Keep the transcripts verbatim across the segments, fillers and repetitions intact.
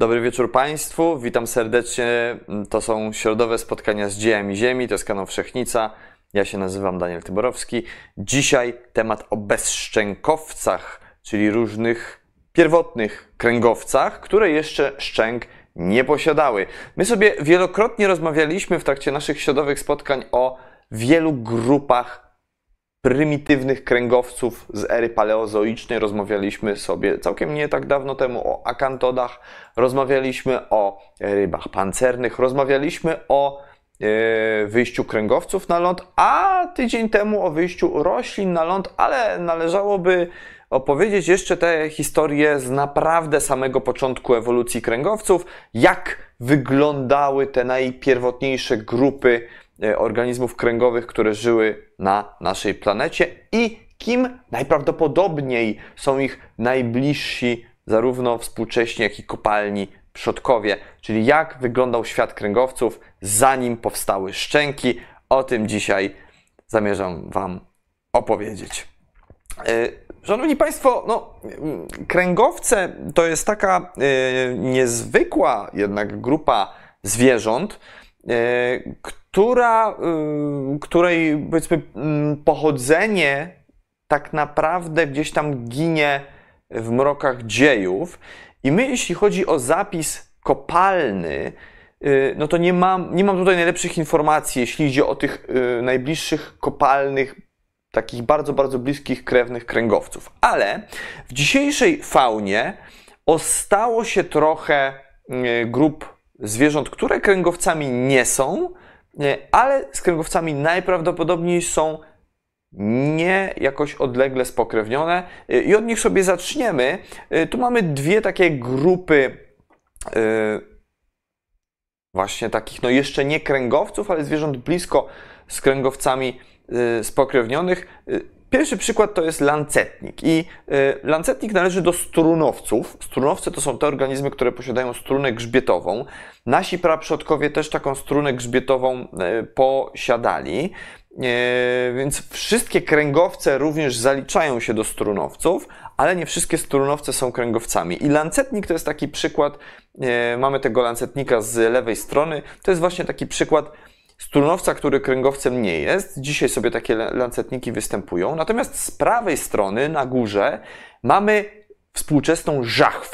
Dobry wieczór Państwu, witam serdecznie. To są środowe spotkania z dziejami Ziemi, to jest kanał Wszechnica. Ja się nazywam Daniel Tyborowski. Dzisiaj temat o bezszczękowcach, czyli różnych pierwotnych kręgowcach, które jeszcze szczęk nie posiadały. My sobie wielokrotnie rozmawialiśmy w trakcie naszych środowych spotkań o wielu grupach prymitywnych kręgowców z ery paleozoicznej. Rozmawialiśmy sobie całkiem nie tak dawno temu o akantodach, rozmawialiśmy o rybach pancernych, rozmawialiśmy o yy, wyjściu kręgowców na ląd, a tydzień temu o wyjściu roślin na ląd, ale należałoby opowiedzieć jeszcze tę historię z naprawdę samego początku ewolucji kręgowców, jak wyglądały te najpierwotniejsze grupy organizmów kręgowych, które żyły na naszej planecie i kim najprawdopodobniej są ich najbliżsi, zarówno współcześni, jak i kopalni przodkowie, czyli jak wyglądał świat kręgowców, zanim powstały szczęki. O tym dzisiaj zamierzam Wam opowiedzieć. Szanowni Państwo, no, kręgowce to jest taka y, niezwykła jednak grupa zwierząt, y, która, y, której powiedzmy pochodzenie tak naprawdę gdzieś tam ginie w mrokach dziejów. I my, jeśli chodzi o zapis kopalny, y, no to nie mam, nie mam tutaj najlepszych informacji, jeśli idzie o tych y, najbliższych kopalnych, takich bardzo, bardzo bliskich krewnych kręgowców. Ale w dzisiejszej faunie ostało się trochę grup zwierząt, które kręgowcami nie są, ale z kręgowcami najprawdopodobniej są nie jakoś odlegle spokrewnione i od nich sobie zaczniemy. Tu mamy dwie takie grupy właśnie takich, no jeszcze nie kręgowców, ale zwierząt blisko z kręgowcami spokrewnionych. Pierwszy przykład to jest lancetnik i lancetnik należy do strunowców. Strunowce to są te organizmy, które posiadają strunę grzbietową. Nasi praprzodkowie też taką strunę grzbietową posiadali, więc wszystkie kręgowce również zaliczają się do strunowców, ale nie wszystkie strunowce są kręgowcami. I lancetnik to jest taki przykład, mamy tego lancetnika z lewej strony, to jest właśnie taki przykład strunowca, który kręgowcem nie jest. Dzisiaj sobie takie lancetniki występują. Natomiast z prawej strony, na górze, mamy współczesną żachwę.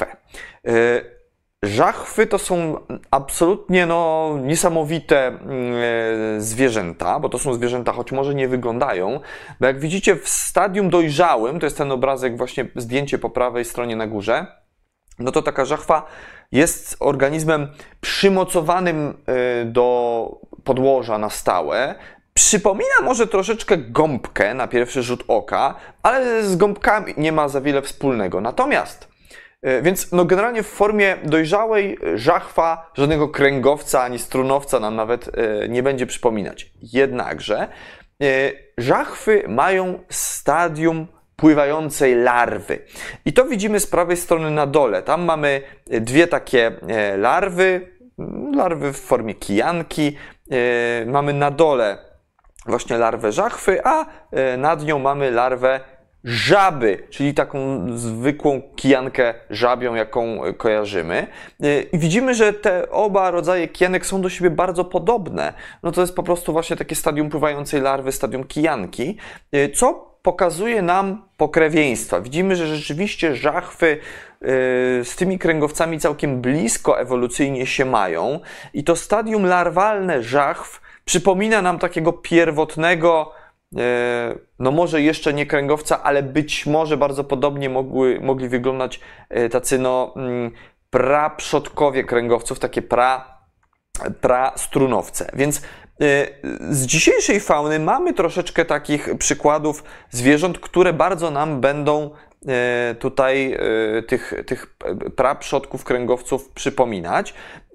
Żachwy to są absolutnie no, niesamowite zwierzęta, bo to są zwierzęta, choć może nie wyglądają, bo jak widzicie w stadium dojrzałym, to jest ten obrazek, właśnie zdjęcie po prawej stronie na górze, no to taka żachwa jest organizmem przymocowanym do podłoża na stałe. Przypomina może troszeczkę gąbkę na pierwszy rzut oka, ale z gąbkami nie ma za wiele wspólnego. Natomiast, więc no generalnie w formie dojrzałej żachwa żadnego kręgowca ani strunowca nam nawet nie będzie przypominać. Jednakże żachwy mają stadium pływającej larwy. I to widzimy z prawej strony na dole. Tam mamy dwie takie larwy, larwy w formie kijanki. Mamy na dole właśnie larwę żachwy, a nad nią mamy larwę żaby, czyli taką zwykłą kijankę żabią, jaką kojarzymy. I widzimy, że te oba rodzaje kijanek są do siebie bardzo podobne. No to jest po prostu właśnie takie stadium pływającej larwy, stadium kijanki, co pokazuje nam pokrewieństwa. Widzimy, że rzeczywiście żachwy z tymi kręgowcami całkiem blisko ewolucyjnie się mają i to stadium larwalne żachw przypomina nam takiego pierwotnego, no może jeszcze nie kręgowca, ale być może bardzo podobnie mogły, mogli wyglądać tacy no praprzodkowie kręgowców, takie pra, prastrunowce. Więc z dzisiejszej fauny mamy troszeczkę takich przykładów zwierząt, które bardzo nam będą tutaj tych, tych praprzodków kręgowców przypominać.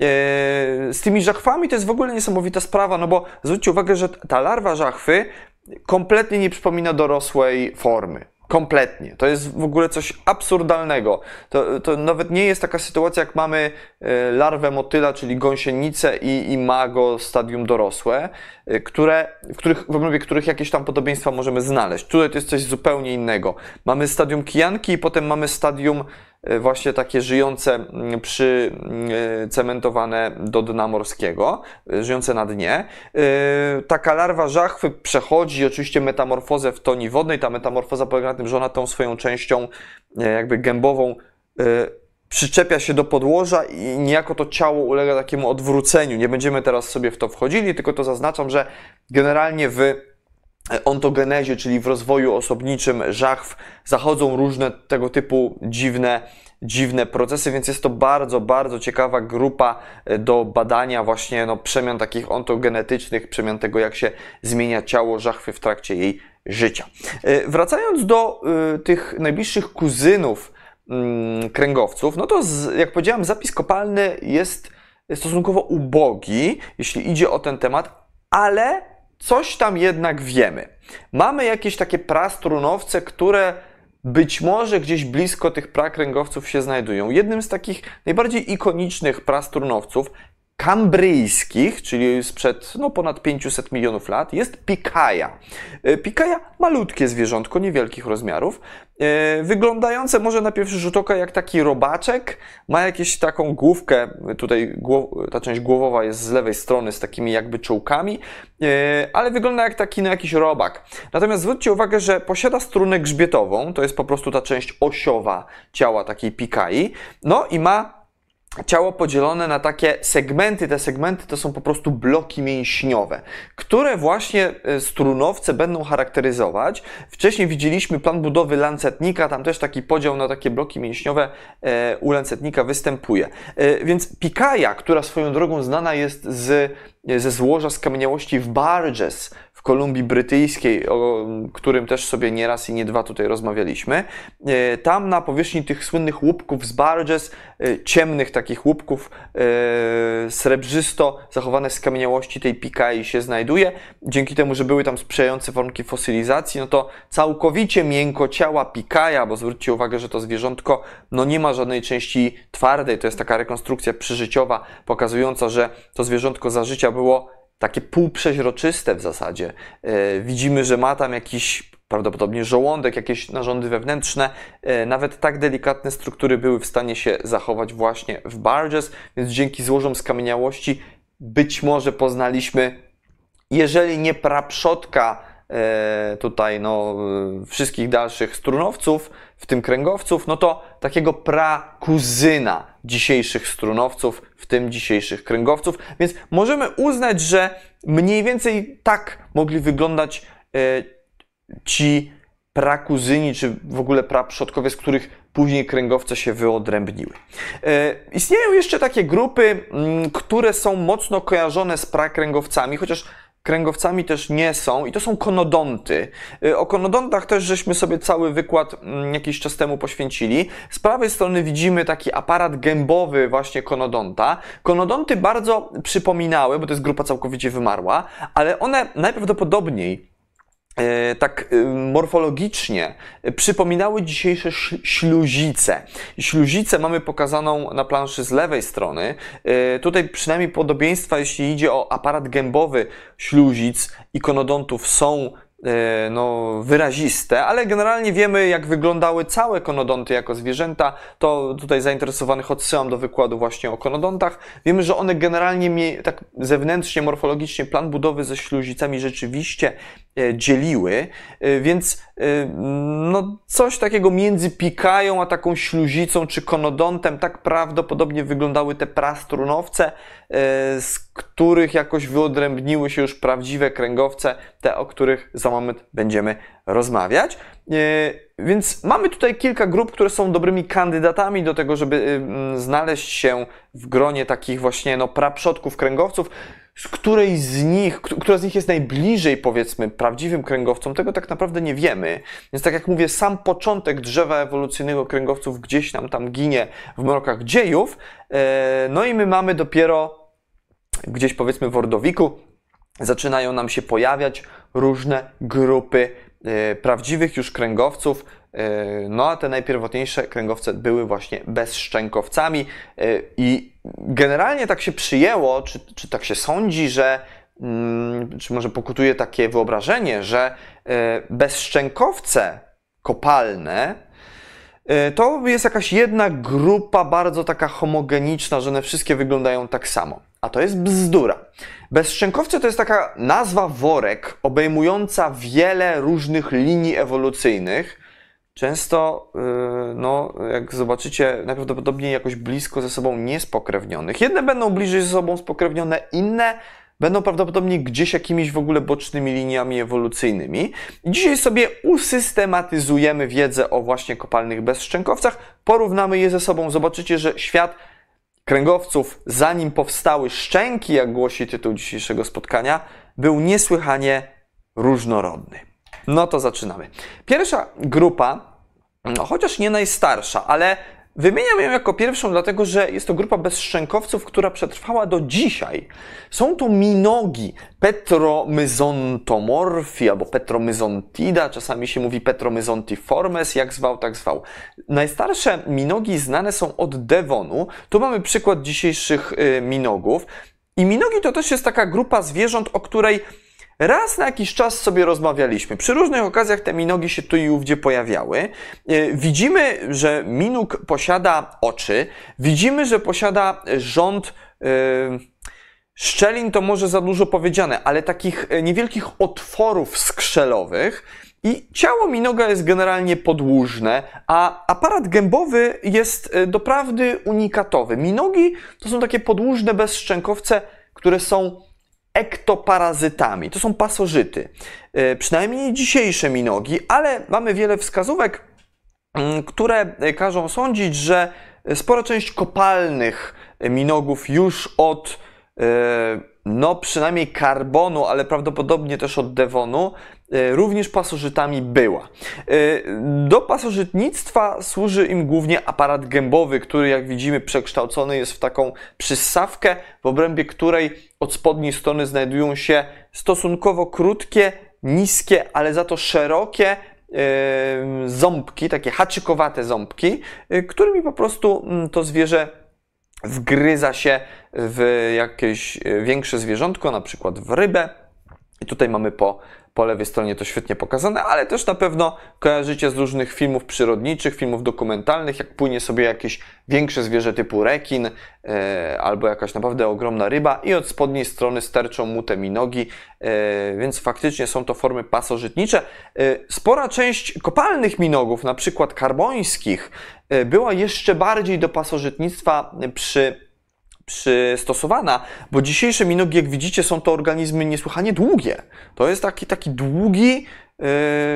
Z tymi żachwami to jest w ogóle niesamowita sprawa, no bo zwróćcie uwagę, że ta larwa żachwy kompletnie nie przypomina dorosłej formy. Kompletnie. To jest w ogóle coś absurdalnego. To, to nawet nie jest taka sytuacja, jak mamy larwę motyla, czyli gąsienicę i imago stadium dorosłe, które, w, których, w obrębie których jakieś tam podobieństwa możemy znaleźć. Tutaj to jest coś zupełnie innego. Mamy stadium kijanki i potem mamy stadium właśnie takie żyjące przycementowane do dna morskiego, żyjące na dnie. Taka larwa żachwy przechodzi oczywiście metamorfozę w toni wodnej. Ta metamorfoza polega na tym, że ona tą swoją częścią jakby gębową przyczepia się do podłoża i niejako to ciało ulega takiemu odwróceniu. Nie będziemy teraz sobie w to wchodzili, tylko to zaznaczam, że generalnie w ontogenezie, czyli w rozwoju osobniczym żachw, zachodzą różne tego typu dziwne, dziwne procesy, więc jest to bardzo, bardzo ciekawa grupa do badania właśnie no, przemian takich ontogenetycznych, przemian tego, jak się zmienia ciało żachwy w trakcie jej życia. Wracając do y, tych najbliższych kuzynów y, kręgowców, no to z, jak powiedziałem, zapis kopalny jest stosunkowo ubogi, jeśli idzie o ten temat, ale coś tam jednak wiemy. Mamy jakieś takie prastrunowce, które być może gdzieś blisko tych prakręgowców się znajdują. Jednym z takich najbardziej ikonicznych prastrunowców kambryjskich, czyli sprzed no, ponad pięciuset milionów lat, jest pikaja. Pikaja, malutkie zwierzątko, niewielkich rozmiarów, wyglądające może na pierwszy rzut oka jak taki robaczek, ma jakąś taką główkę, tutaj ta część głowowa jest z lewej strony z takimi jakby czołkami, ale wygląda jak taki no, jakiś robak. Natomiast zwróćcie uwagę, że posiada strunę grzbietową, to jest po prostu ta część osiowa ciała takiej pikai, no i ma ciało podzielone na takie segmenty. Te segmenty to są po prostu bloki mięśniowe, które właśnie strunowce będą charakteryzować. Wcześniej widzieliśmy plan budowy lancetnika, tam też taki podział na takie bloki mięśniowe u lancetnika występuje. Więc pikaja, która swoją drogą znana jest z, ze złoża skamieniałości w Barges w Kolumbii Brytyjskiej, o którym też sobie nie raz i nie dwa tutaj rozmawialiśmy. Tam na powierzchni tych słynnych łupków z Barges, ciemnych takich łupków, srebrzysto zachowane skamieniałości tej pikai się znajduje. Dzięki temu, że były tam sprzyjające warunki fosylizacji, no to całkowicie miękkociała pikaja, bo zwróćcie uwagę, że to zwierzątko no nie ma żadnej części twardej, to jest taka rekonstrukcja przyżyciowa, pokazująca, że to zwierzątko za życia było takie półprzeźroczyste w zasadzie. E, widzimy, że ma tam jakiś prawdopodobnie żołądek, jakieś narządy wewnętrzne. E, nawet tak delikatne struktury były w stanie się zachować właśnie w Barges, więc dzięki złożom skamieniałości być może poznaliśmy, jeżeli nie praprzodka e, tutaj no, wszystkich dalszych strunowców, w tym kręgowców, no to takiego prakuzyna dzisiejszych strunowców, w tym dzisiejszych kręgowców, więc możemy uznać, że mniej więcej tak mogli wyglądać e, ci prakuzyni, czy w ogóle praprzodkowie, z których później kręgowce się wyodrębniły. E, istnieją jeszcze takie grupy, m, które są mocno kojarzone z prakręgowcami, chociaż kręgowcami też nie są, i to są konodonty. O konodontach też żeśmy sobie cały wykład jakiś czas temu poświęcili. Z prawej strony widzimy taki aparat gębowy właśnie konodonta. Konodonty bardzo przypominały, bo to jest grupa całkowicie wymarła, ale one najprawdopodobniej tak morfologicznie przypominały dzisiejsze śluzice. Śluzice mamy pokazaną na planszy z lewej strony. Tutaj przynajmniej podobieństwa, jeśli idzie o aparat gębowy śluzic i konodontów, są no, wyraziste, ale generalnie wiemy, jak wyglądały całe konodonty jako zwierzęta. To tutaj zainteresowanych odsyłam do wykładu właśnie o konodontach. Wiemy, że one generalnie tak zewnętrznie, morfologicznie plan budowy ze śluzicami rzeczywiście dzieliły, więc no, coś takiego między pikają a taką śluzicą czy konodontem tak prawdopodobnie wyglądały te prastrunowce, z których jakoś wyodrębniły się już prawdziwe kręgowce, te, o których za moment będziemy rozmawiać. Więc mamy tutaj kilka grup, które są dobrymi kandydatami do tego, żeby znaleźć się w gronie takich właśnie no, praprzodków kręgowców. Z której z nich, która z nich jest najbliżej, powiedzmy, prawdziwym kręgowcom, tego tak naprawdę nie wiemy. Więc tak jak mówię, sam początek drzewa ewolucyjnego kręgowców gdzieś nam tam ginie w mrokach dziejów. No i my mamy dopiero gdzieś, powiedzmy, w Ordowiku zaczynają nam się pojawiać różne grupy prawdziwych już kręgowców. No a te najpierwotniejsze kręgowce były właśnie bezszczękowcami i generalnie tak się przyjęło, czy, czy tak się sądzi, że czy może pokutuje takie wyobrażenie, że bezszczękowce kopalne to jest jakaś jedna grupa bardzo taka homogeniczna, że one wszystkie wyglądają tak samo. A to jest bzdura. Bezszczękowcy to jest taka nazwa worek obejmująca wiele różnych linii ewolucyjnych. Często, no, jak zobaczycie, najprawdopodobniej jakoś blisko ze sobą niespokrewnionych. Jedne będą bliżej ze sobą spokrewnione, inne będą prawdopodobnie gdzieś jakimiś w ogóle bocznymi liniami ewolucyjnymi. Dzisiaj sobie usystematyzujemy wiedzę o właśnie kopalnych bezszczękowcach, porównamy je ze sobą, zobaczycie, że świat kręgowców, zanim powstały szczęki, jak głosi tytuł dzisiejszego spotkania, był niesłychanie różnorodny. No to zaczynamy. Pierwsza grupa, no, chociaż nie najstarsza, ale wymieniam ją jako pierwszą, dlatego że jest to grupa bezszczękowców, która przetrwała do dzisiaj. Są to minogi Petromyzontomorfi albo Petromyzontida, czasami się mówi Petromyzontiformes, jak zwał, tak zwał. Najstarsze minogi znane są od Devonu. Tu mamy przykład dzisiejszych y, minogów. I minogi to też jest taka grupa zwierząt, o której raz na jakiś czas sobie rozmawialiśmy. Przy różnych okazjach te minogi się tu i ówdzie pojawiały. Widzimy, że minóg posiada oczy. Widzimy, że posiada rząd yy, szczelin, to może za dużo powiedziane, ale takich niewielkich otworów skrzelowych. I ciało minoga jest generalnie podłużne, a aparat gębowy jest doprawdy unikatowy. Minogi to są takie podłużne bezszczękowce, które są ektoparazytami. To są pasożyty. Yy, przynajmniej dzisiejsze minogi, ale mamy wiele wskazówek, yy, które każą sądzić, że spora część kopalnych minogów już od yy, no przynajmniej karbonu, ale prawdopodobnie też od Devonu, yy, również pasożytami była. Yy, do pasożytnictwa służy im głównie aparat gębowy, który, jak widzimy, przekształcony jest w taką przyssawkę, w obrębie której od spodniej strony znajdują się stosunkowo krótkie, niskie, ale za to szerokie yy, ząbki, takie haczykowate ząbki, yy, którymi po prostu yy, to zwierzę wgryza się w jakieś większe zwierzątko, na przykład w rybę. I tutaj mamy po, po lewej stronie to świetnie pokazane, ale też na pewno kojarzycie z różnych filmów przyrodniczych, filmów dokumentalnych, jak płynie sobie jakieś większe zwierzę typu rekin e, albo jakaś naprawdę ogromna ryba i od spodniej strony sterczą mu te minogi, e, więc faktycznie są to formy pasożytnicze. E, spora część kopalnych minogów, na przykład karbońskich, e, była jeszcze bardziej do pasożytnictwa przy przystosowana, bo dzisiejsze minogi, jak widzicie, są to organizmy niesłychanie długie. To jest taki, taki długi, yy,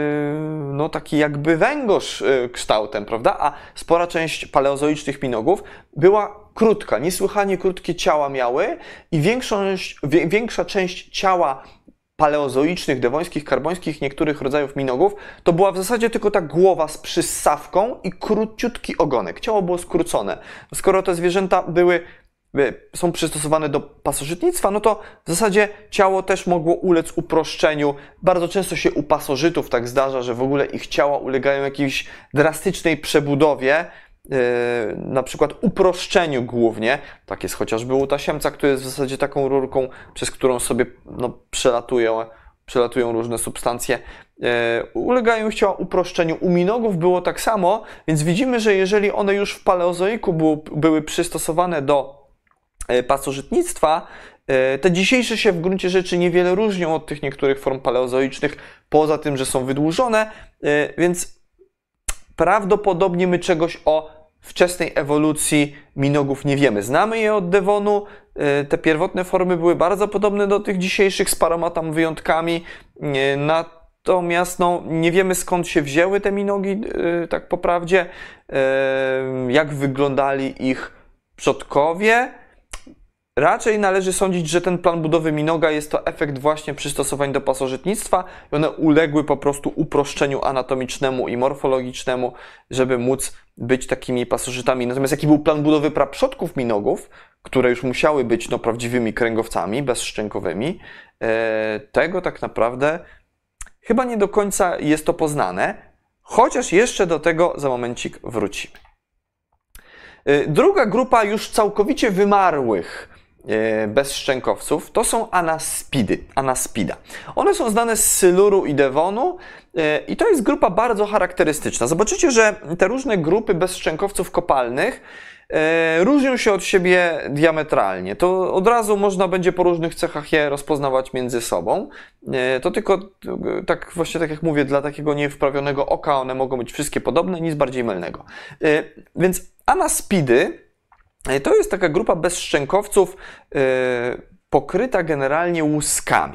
no taki jakby węgorz yy, kształtem, prawda? A spora część paleozoicznych minogów była krótka, niesłychanie krótkie ciała miały i większość, wie, większa część ciała paleozoicznych, dewońskich, karbońskich, niektórych rodzajów minogów, to była w zasadzie tylko ta głowa z przyssawką i króciutki ogonek. Ciało było skrócone. Skoro te zwierzęta były są przystosowane do pasożytnictwa, no to w zasadzie ciało też mogło ulec uproszczeniu. Bardzo często się u pasożytów tak zdarza, że w ogóle ich ciała ulegają jakiejś drastycznej przebudowie, yy, na przykład uproszczeniu głównie. Tak jest chociażby u tasiemca, który jest w zasadzie taką rurką, przez którą sobie no, przelatują, przelatują różne substancje. Yy, ulegają ciała uproszczeniu. U minogów było tak samo, więc widzimy, że jeżeli one już w paleozoiku było, były przystosowane do pasożytnictwa, te dzisiejsze się w gruncie rzeczy niewiele różnią od tych niektórych form paleozoicznych, poza tym, że są wydłużone, więc prawdopodobnie my czegoś o wczesnej ewolucji minogów nie wiemy. Znamy je od Devonu, te pierwotne formy były bardzo podobne do tych dzisiejszych, z paroma tam wyjątkami, natomiast no, nie wiemy, skąd się wzięły te minogi, tak po prawdzie, jak wyglądali ich przodkowie. Raczej należy sądzić, że ten plan budowy minoga jest to efekt właśnie przystosowań do pasożytnictwa i one uległy po prostu uproszczeniu anatomicznemu i morfologicznemu, żeby móc być takimi pasożytami. Natomiast jaki był plan budowy praprzodków minogów, które już musiały być no, prawdziwymi kręgowcami, bezszczękowymi, e, tego tak naprawdę chyba nie do końca jest to poznane, chociaż jeszcze do tego za momencik wrócimy. E, druga grupa już całkowicie wymarłych bezszczękowców to są anaspidy, anaspida. One są znane z Siluru i Devonu i to jest grupa bardzo charakterystyczna. Zobaczycie, że te różne grupy bezszczękowców kopalnych różnią się od siebie diametralnie. To od razu można będzie po różnych cechach je rozpoznawać między sobą. To tylko, tak właśnie tak jak mówię, dla takiego niewprawionego oka one mogą być wszystkie podobne, nic bardziej mylnego. Więc anaspidy to jest taka grupa bezszczękowców pokryta generalnie łuskami.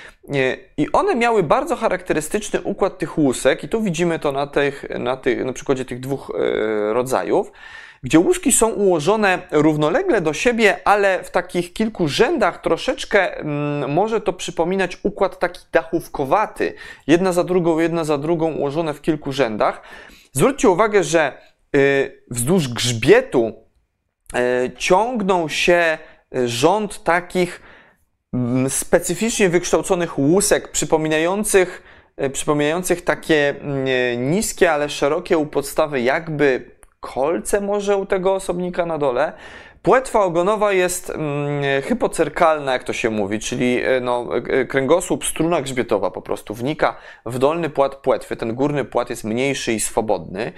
I one miały bardzo charakterystyczny układ tych łusek i tu widzimy to na, tych, na, tych, na przykładzie tych dwóch rodzajów, gdzie łuski są ułożone równolegle do siebie, ale w takich kilku rzędach troszeczkę mm, może to przypominać układ taki dachówkowaty. Jedna za drugą, jedna za drugą ułożone w kilku rzędach. Zwróćcie uwagę, że y, wzdłuż grzbietu y, ciągną się rząd takich mm, specyficznie wykształconych łusek, przypominających, y, przypominających takie y, niskie, ale szerokie u podstawy jakby kolce może u tego osobnika na dole. Płetwa ogonowa jest mm, hypocerkalna, jak to się mówi, czyli no, kręgosłup, struna grzbietowa po prostu wnika w dolny płat płetwy. Ten górny płat jest mniejszy i swobodny,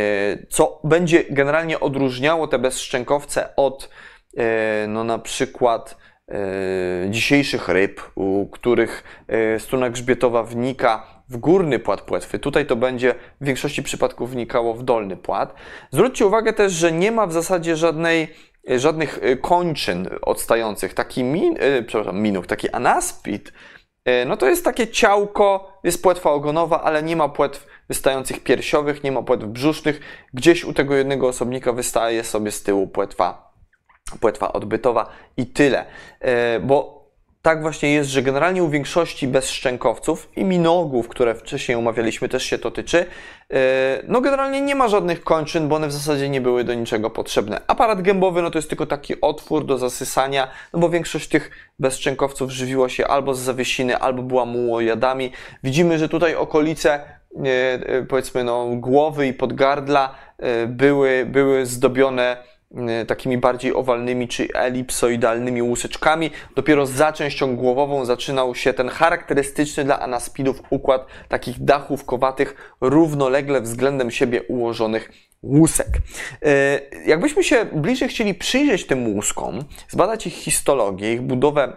co będzie generalnie odróżniało te bezszczękowce od no, na przykład dzisiejszych ryb, u których struna grzbietowa wnika w górny płat płetwy. Tutaj to będzie w większości przypadków wnikało w dolny płat. Zwróćcie uwagę też, że nie ma w zasadzie żadnej, żadnych kończyn odstających. Taki min, przepraszam, minuk, taki anaspid, no to jest takie ciałko, jest płetwa ogonowa, ale nie ma płetw wystających piersiowych, nie ma płetw brzusznych. Gdzieś u tego jednego osobnika wystaje sobie z tyłu płetwa płetwa odbytowa i tyle. Bo tak właśnie jest, że generalnie u większości bezszczękowców i minogów, które wcześniej omawialiśmy, też się to tyczy, no generalnie nie ma żadnych kończyn, bo one w zasadzie nie były do niczego potrzebne. Aparat gębowy no to jest tylko taki otwór do zasysania, no bo większość tych bezszczękowców żywiła się albo z zawiesiny, albo była mułojadami. Widzimy, że tutaj okolice powiedzmy no, głowy i podgardla były, były zdobione takimi bardziej owalnymi czy elipsoidalnymi łuseczkami. Dopiero za częścią głowową zaczynał się ten charakterystyczny dla anaspidów układ takich dachówkowatych, równolegle względem siebie ułożonych łusek. Jakbyśmy się bliżej chcieli przyjrzeć tym łuskom, zbadać ich histologię, ich budowę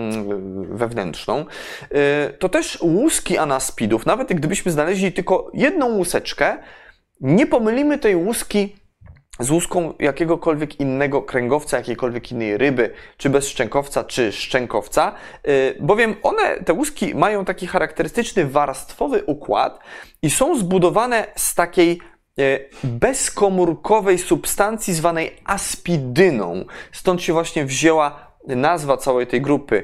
wewnętrzną, to też łuski anaspidów, nawet gdybyśmy znaleźli tylko jedną łuseczkę, nie pomylimy tej łuski z łuską jakiegokolwiek innego kręgowca, jakiejkolwiek innej ryby, czy bezszczękowca, czy szczękowca, bowiem one, te łuski mają taki charakterystyczny warstwowy układ i są zbudowane z takiej bezkomórkowej substancji zwanej aspidyną. Stąd się właśnie wzięła nazwa całej tej grupy,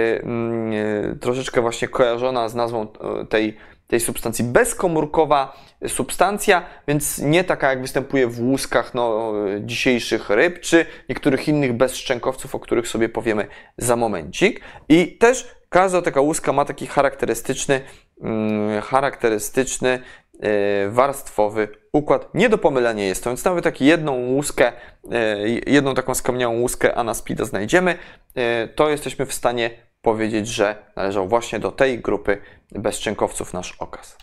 troszeczkę właśnie kojarzona z nazwą tej tej substancji, bezkomórkowa substancja, więc nie taka jak występuje w łuskach no, dzisiejszych ryb, czy niektórych innych bezszczękowców, o których sobie powiemy za momencik. I też każda taka łuska ma taki charakterystyczny, hmm, charakterystyczny yy, warstwowy układ. Nie do pomylenia jest to, więc nawet taką jedną łuskę, yy, jedną taką skamieniałą łuskę anaspida znajdziemy, yy, to jesteśmy w stanie powiedzieć, że należał właśnie do tej grupy bezszczękowców nasz okaz.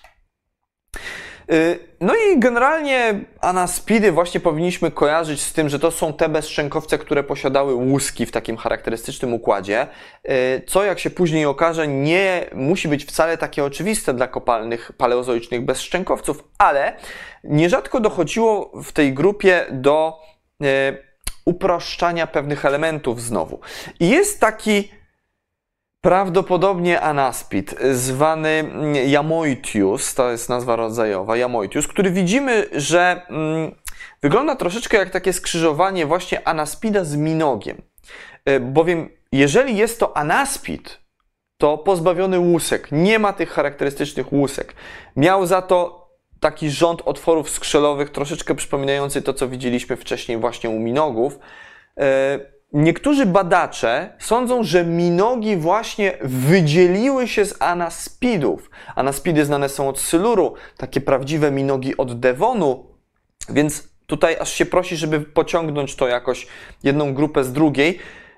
No i generalnie anaspidy właśnie powinniśmy kojarzyć z tym, że to są te bezszczękowce, które posiadały łuski w takim charakterystycznym układzie, co jak się później okaże nie musi być wcale takie oczywiste dla kopalnych paleozoicznych bezszczękowców, ale nierzadko dochodziło w tej grupie do uproszczania pewnych elementów znowu. I jest taki prawdopodobnie anaspid, zwany Jamoitius, to jest nazwa rodzajowa, Jamoitius, który widzimy, że mm, wygląda troszeczkę jak takie skrzyżowanie właśnie anaspida z minogiem. Bowiem jeżeli jest to anaspid, to pozbawiony łusek, nie ma tych charakterystycznych łusek. Miał za to taki rząd otworów skrzelowych, troszeczkę przypominający to, co widzieliśmy wcześniej właśnie u minogów. Niektórzy badacze sądzą, że minogi właśnie wydzieliły się z anaspidów. Anaspidy znane są od Siluru, takie prawdziwe minogi od Devonu, więc tutaj aż się prosi, żeby pociągnąć to jakoś jedną grupę z drugiej.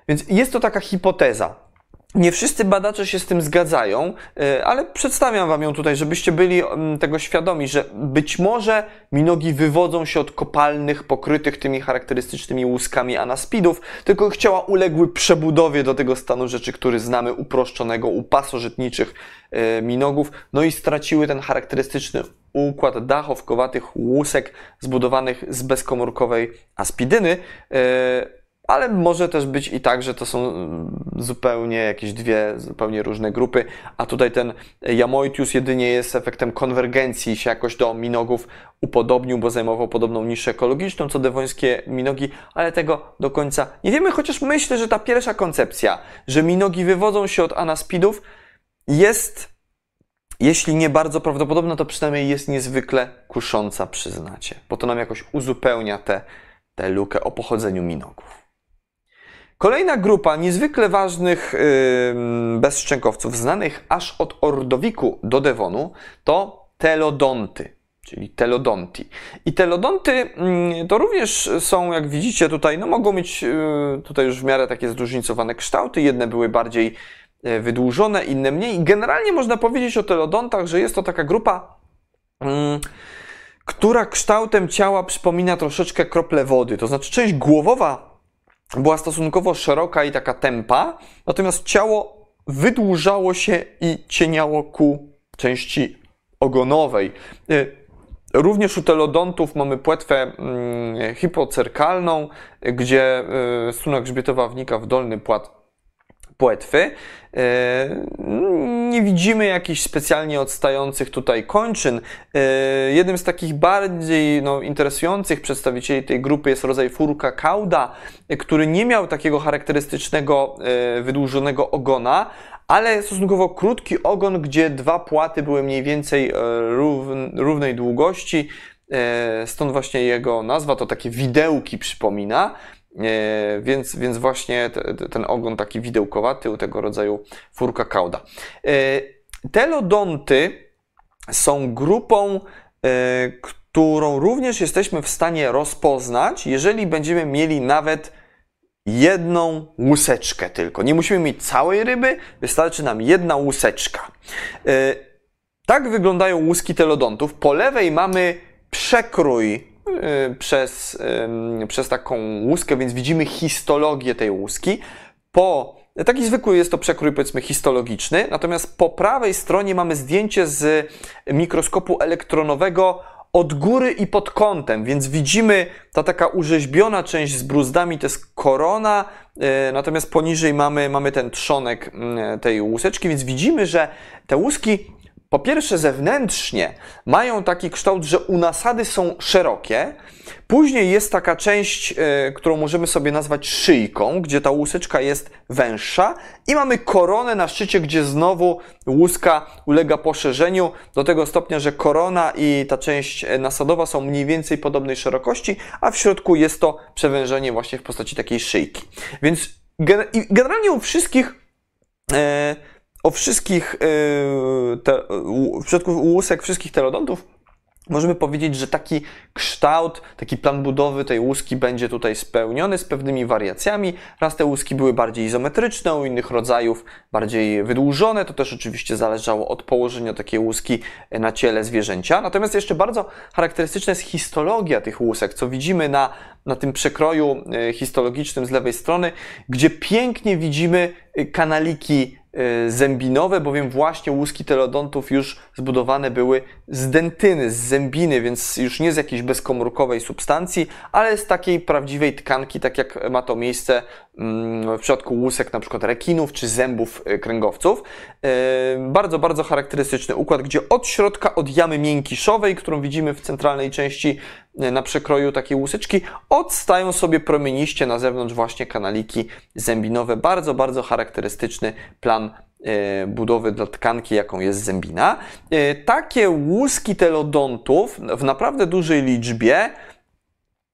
Więc jest to taka hipoteza. Nie wszyscy badacze się z tym zgadzają, ale przedstawiam Wam ją tutaj, żebyście byli tego świadomi, że być może minogi wywodzą się od kopalnych pokrytych tymi charakterystycznymi łuskami anaspidów, tylko ich ciała uległy przebudowie do tego stanu rzeczy, który znamy uproszczonego u pasożytniczych minogów, no i straciły ten charakterystyczny układ dachowkowatych łusek zbudowanych z bezkomórkowej aspidyny. Ale może też być i tak, że to są zupełnie jakieś dwie zupełnie różne grupy, a tutaj ten Jamoitius jedynie jest efektem konwergencji, się jakoś do minogów upodobnił, bo zajmował podobną niszę ekologiczną co dewońskie minogi, ale tego do końca nie wiemy, chociaż myślę, że ta pierwsza koncepcja, że minogi wywodzą się od anaspidów, jest, jeśli nie bardzo prawdopodobna, to przynajmniej jest niezwykle kusząca, przyznacie, bo to nam jakoś uzupełnia tę tę lukę o pochodzeniu minogów. Kolejna grupa niezwykle ważnych yy, bezszczękowców, znanych aż od Ordowiku do Devonu, to telodonty, czyli telodonti. I telodonty yy, to również są, jak widzicie tutaj, no mogą mieć yy, tutaj już w miarę takie zróżnicowane kształty. Jedne były bardziej yy, wydłużone, inne mniej. I generalnie można powiedzieć o telodontach, że jest to taka grupa, yy, która kształtem ciała przypomina troszeczkę krople wody. To znaczy część głowowa była stosunkowo szeroka i taka tępa, natomiast ciało wydłużało się i cieniało ku części ogonowej. Również u telodontów mamy płetwę hipocerkalną, gdzie struna grzbietowa wnika w dolny płat płetwy. Nie widzimy jakichś specjalnie odstających tutaj kończyn. Jednym z takich bardziej no, interesujących przedstawicieli tej grupy jest rodzaj Furca cauda, który nie miał takiego charakterystycznego wydłużonego ogona, ale stosunkowo krótki ogon, gdzie dwa płaty były mniej więcej równej długości. Stąd właśnie jego nazwa, to takie widełki przypomina. E, więc, więc właśnie te, ten ogon taki widełkowaty u tego rodzaju Furca cauda. E, telodonty są grupą, e, którą również jesteśmy w stanie rozpoznać, jeżeli będziemy mieli nawet jedną łuseczkę tylko. Nie musimy mieć całej ryby, wystarczy nam jedna łuseczka. E, tak wyglądają łuski telodontów. Po lewej mamy przekrój Przez, przez taką łuskę, więc widzimy histologię tej łuski. Po, taki zwykły jest to przekrój, powiedzmy, histologiczny, natomiast po prawej stronie mamy zdjęcie z mikroskopu elektronowego od góry i pod kątem, więc widzimy ta taka urzeźbiona część z bruzdami, to jest korona, natomiast poniżej mamy, mamy ten trzonek tej łuseczki, więc widzimy, że te łuski po pierwsze zewnętrznie mają taki kształt, że u nasady są szerokie. Później jest taka część, y, którą możemy sobie nazwać szyjką, gdzie ta łuseczka jest węższa. I mamy koronę na szczycie, gdzie znowu łuska ulega poszerzeniu do tego stopnia, że korona i ta część nasadowa są mniej więcej podobnej szerokości, a w środku jest to przewężenie właśnie w postaci takiej szyjki. Więc generalnie u wszystkich y, O wszystkich, te, w przypadku łusek wszystkich telodontów możemy powiedzieć, że taki kształt, taki plan budowy tej łuski będzie tutaj spełniony z pewnymi wariacjami. Raz te łuski były bardziej izometryczne, u innych rodzajów bardziej wydłużone. To też oczywiście zależało od położenia takiej łuski na ciele zwierzęcia. Natomiast jeszcze bardzo charakterystyczna jest histologia tych łusek, co widzimy na, na tym przekroju histologicznym z lewej strony, gdzie pięknie widzimy kanaliki zębinowe, bowiem właśnie łuski telodontów już zbudowane były z dentyny, z zębiny, więc już nie z jakiejś bezkomórkowej substancji, ale z takiej prawdziwej tkanki, tak jak ma to miejsce w przypadku łusek na przykład rekinów czy zębów kręgowców. Bardzo, bardzo charakterystyczny układ, gdzie od środka, od jamy miękiszowej, którą widzimy w centralnej części na przekroju takiej łuseczki, odstają sobie promieniście na zewnątrz właśnie kanaliki zębinowe. Bardzo, bardzo charakterystyczny plan budowy dla tkanki, jaką jest zębina. Takie łuski telodontów w naprawdę dużej liczbie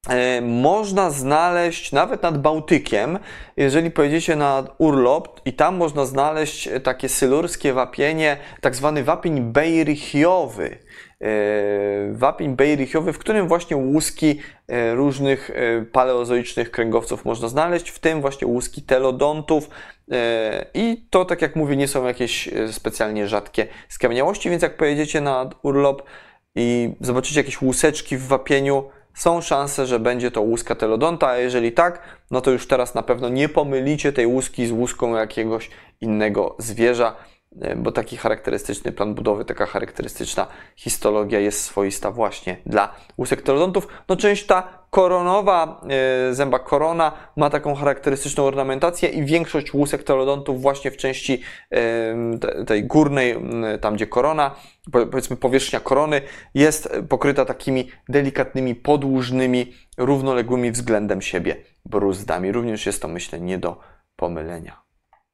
można znaleźć nawet nad Bałtykiem, jeżeli pojedziecie na urlop i tam można znaleźć takie sylurskie wapienie, tak zwany wapień bejrychiowy. Wapień bejrychiowy, w którym właśnie łuski różnych paleozoicznych kręgowców można znaleźć, w tym właśnie łuski telodontów. I to, tak jak mówię, nie są jakieś specjalnie rzadkie skamieniałości, więc jak pojedziecie na urlop i zobaczycie jakieś łuseczki w wapieniu, są szanse, że będzie to łuska telodonta, a jeżeli tak, no to już teraz na pewno nie pomylicie tej łuski z łuską jakiegoś innego zwierza, bo taki charakterystyczny plan budowy, taka charakterystyczna histologia jest swoista właśnie dla łusek telodontów. No część ta koronowa, yy, zęba korona ma taką charakterystyczną ornamentację i większość łusek telodontów właśnie w części yy, tej górnej, yy, tam gdzie korona, powiedzmy powierzchnia korony, jest pokryta takimi delikatnymi, podłużnymi, równoległymi względem siebie bruzdami. Również jest to, myślę, nie do pomylenia.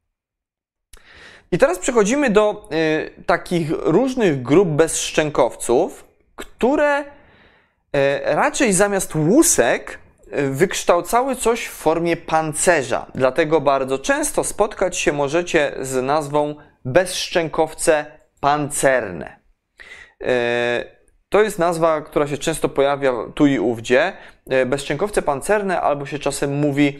I teraz przechodzimy do y, takich różnych grup bezszczękowców, które y, raczej zamiast łusek y, wykształcały coś w formie pancerza. Dlatego bardzo często spotkać się możecie z nazwą bezszczękowce pancerne. Y, to jest nazwa, która się często pojawia tu i ówdzie. Y, bezszczękowce pancerne albo się czasem mówi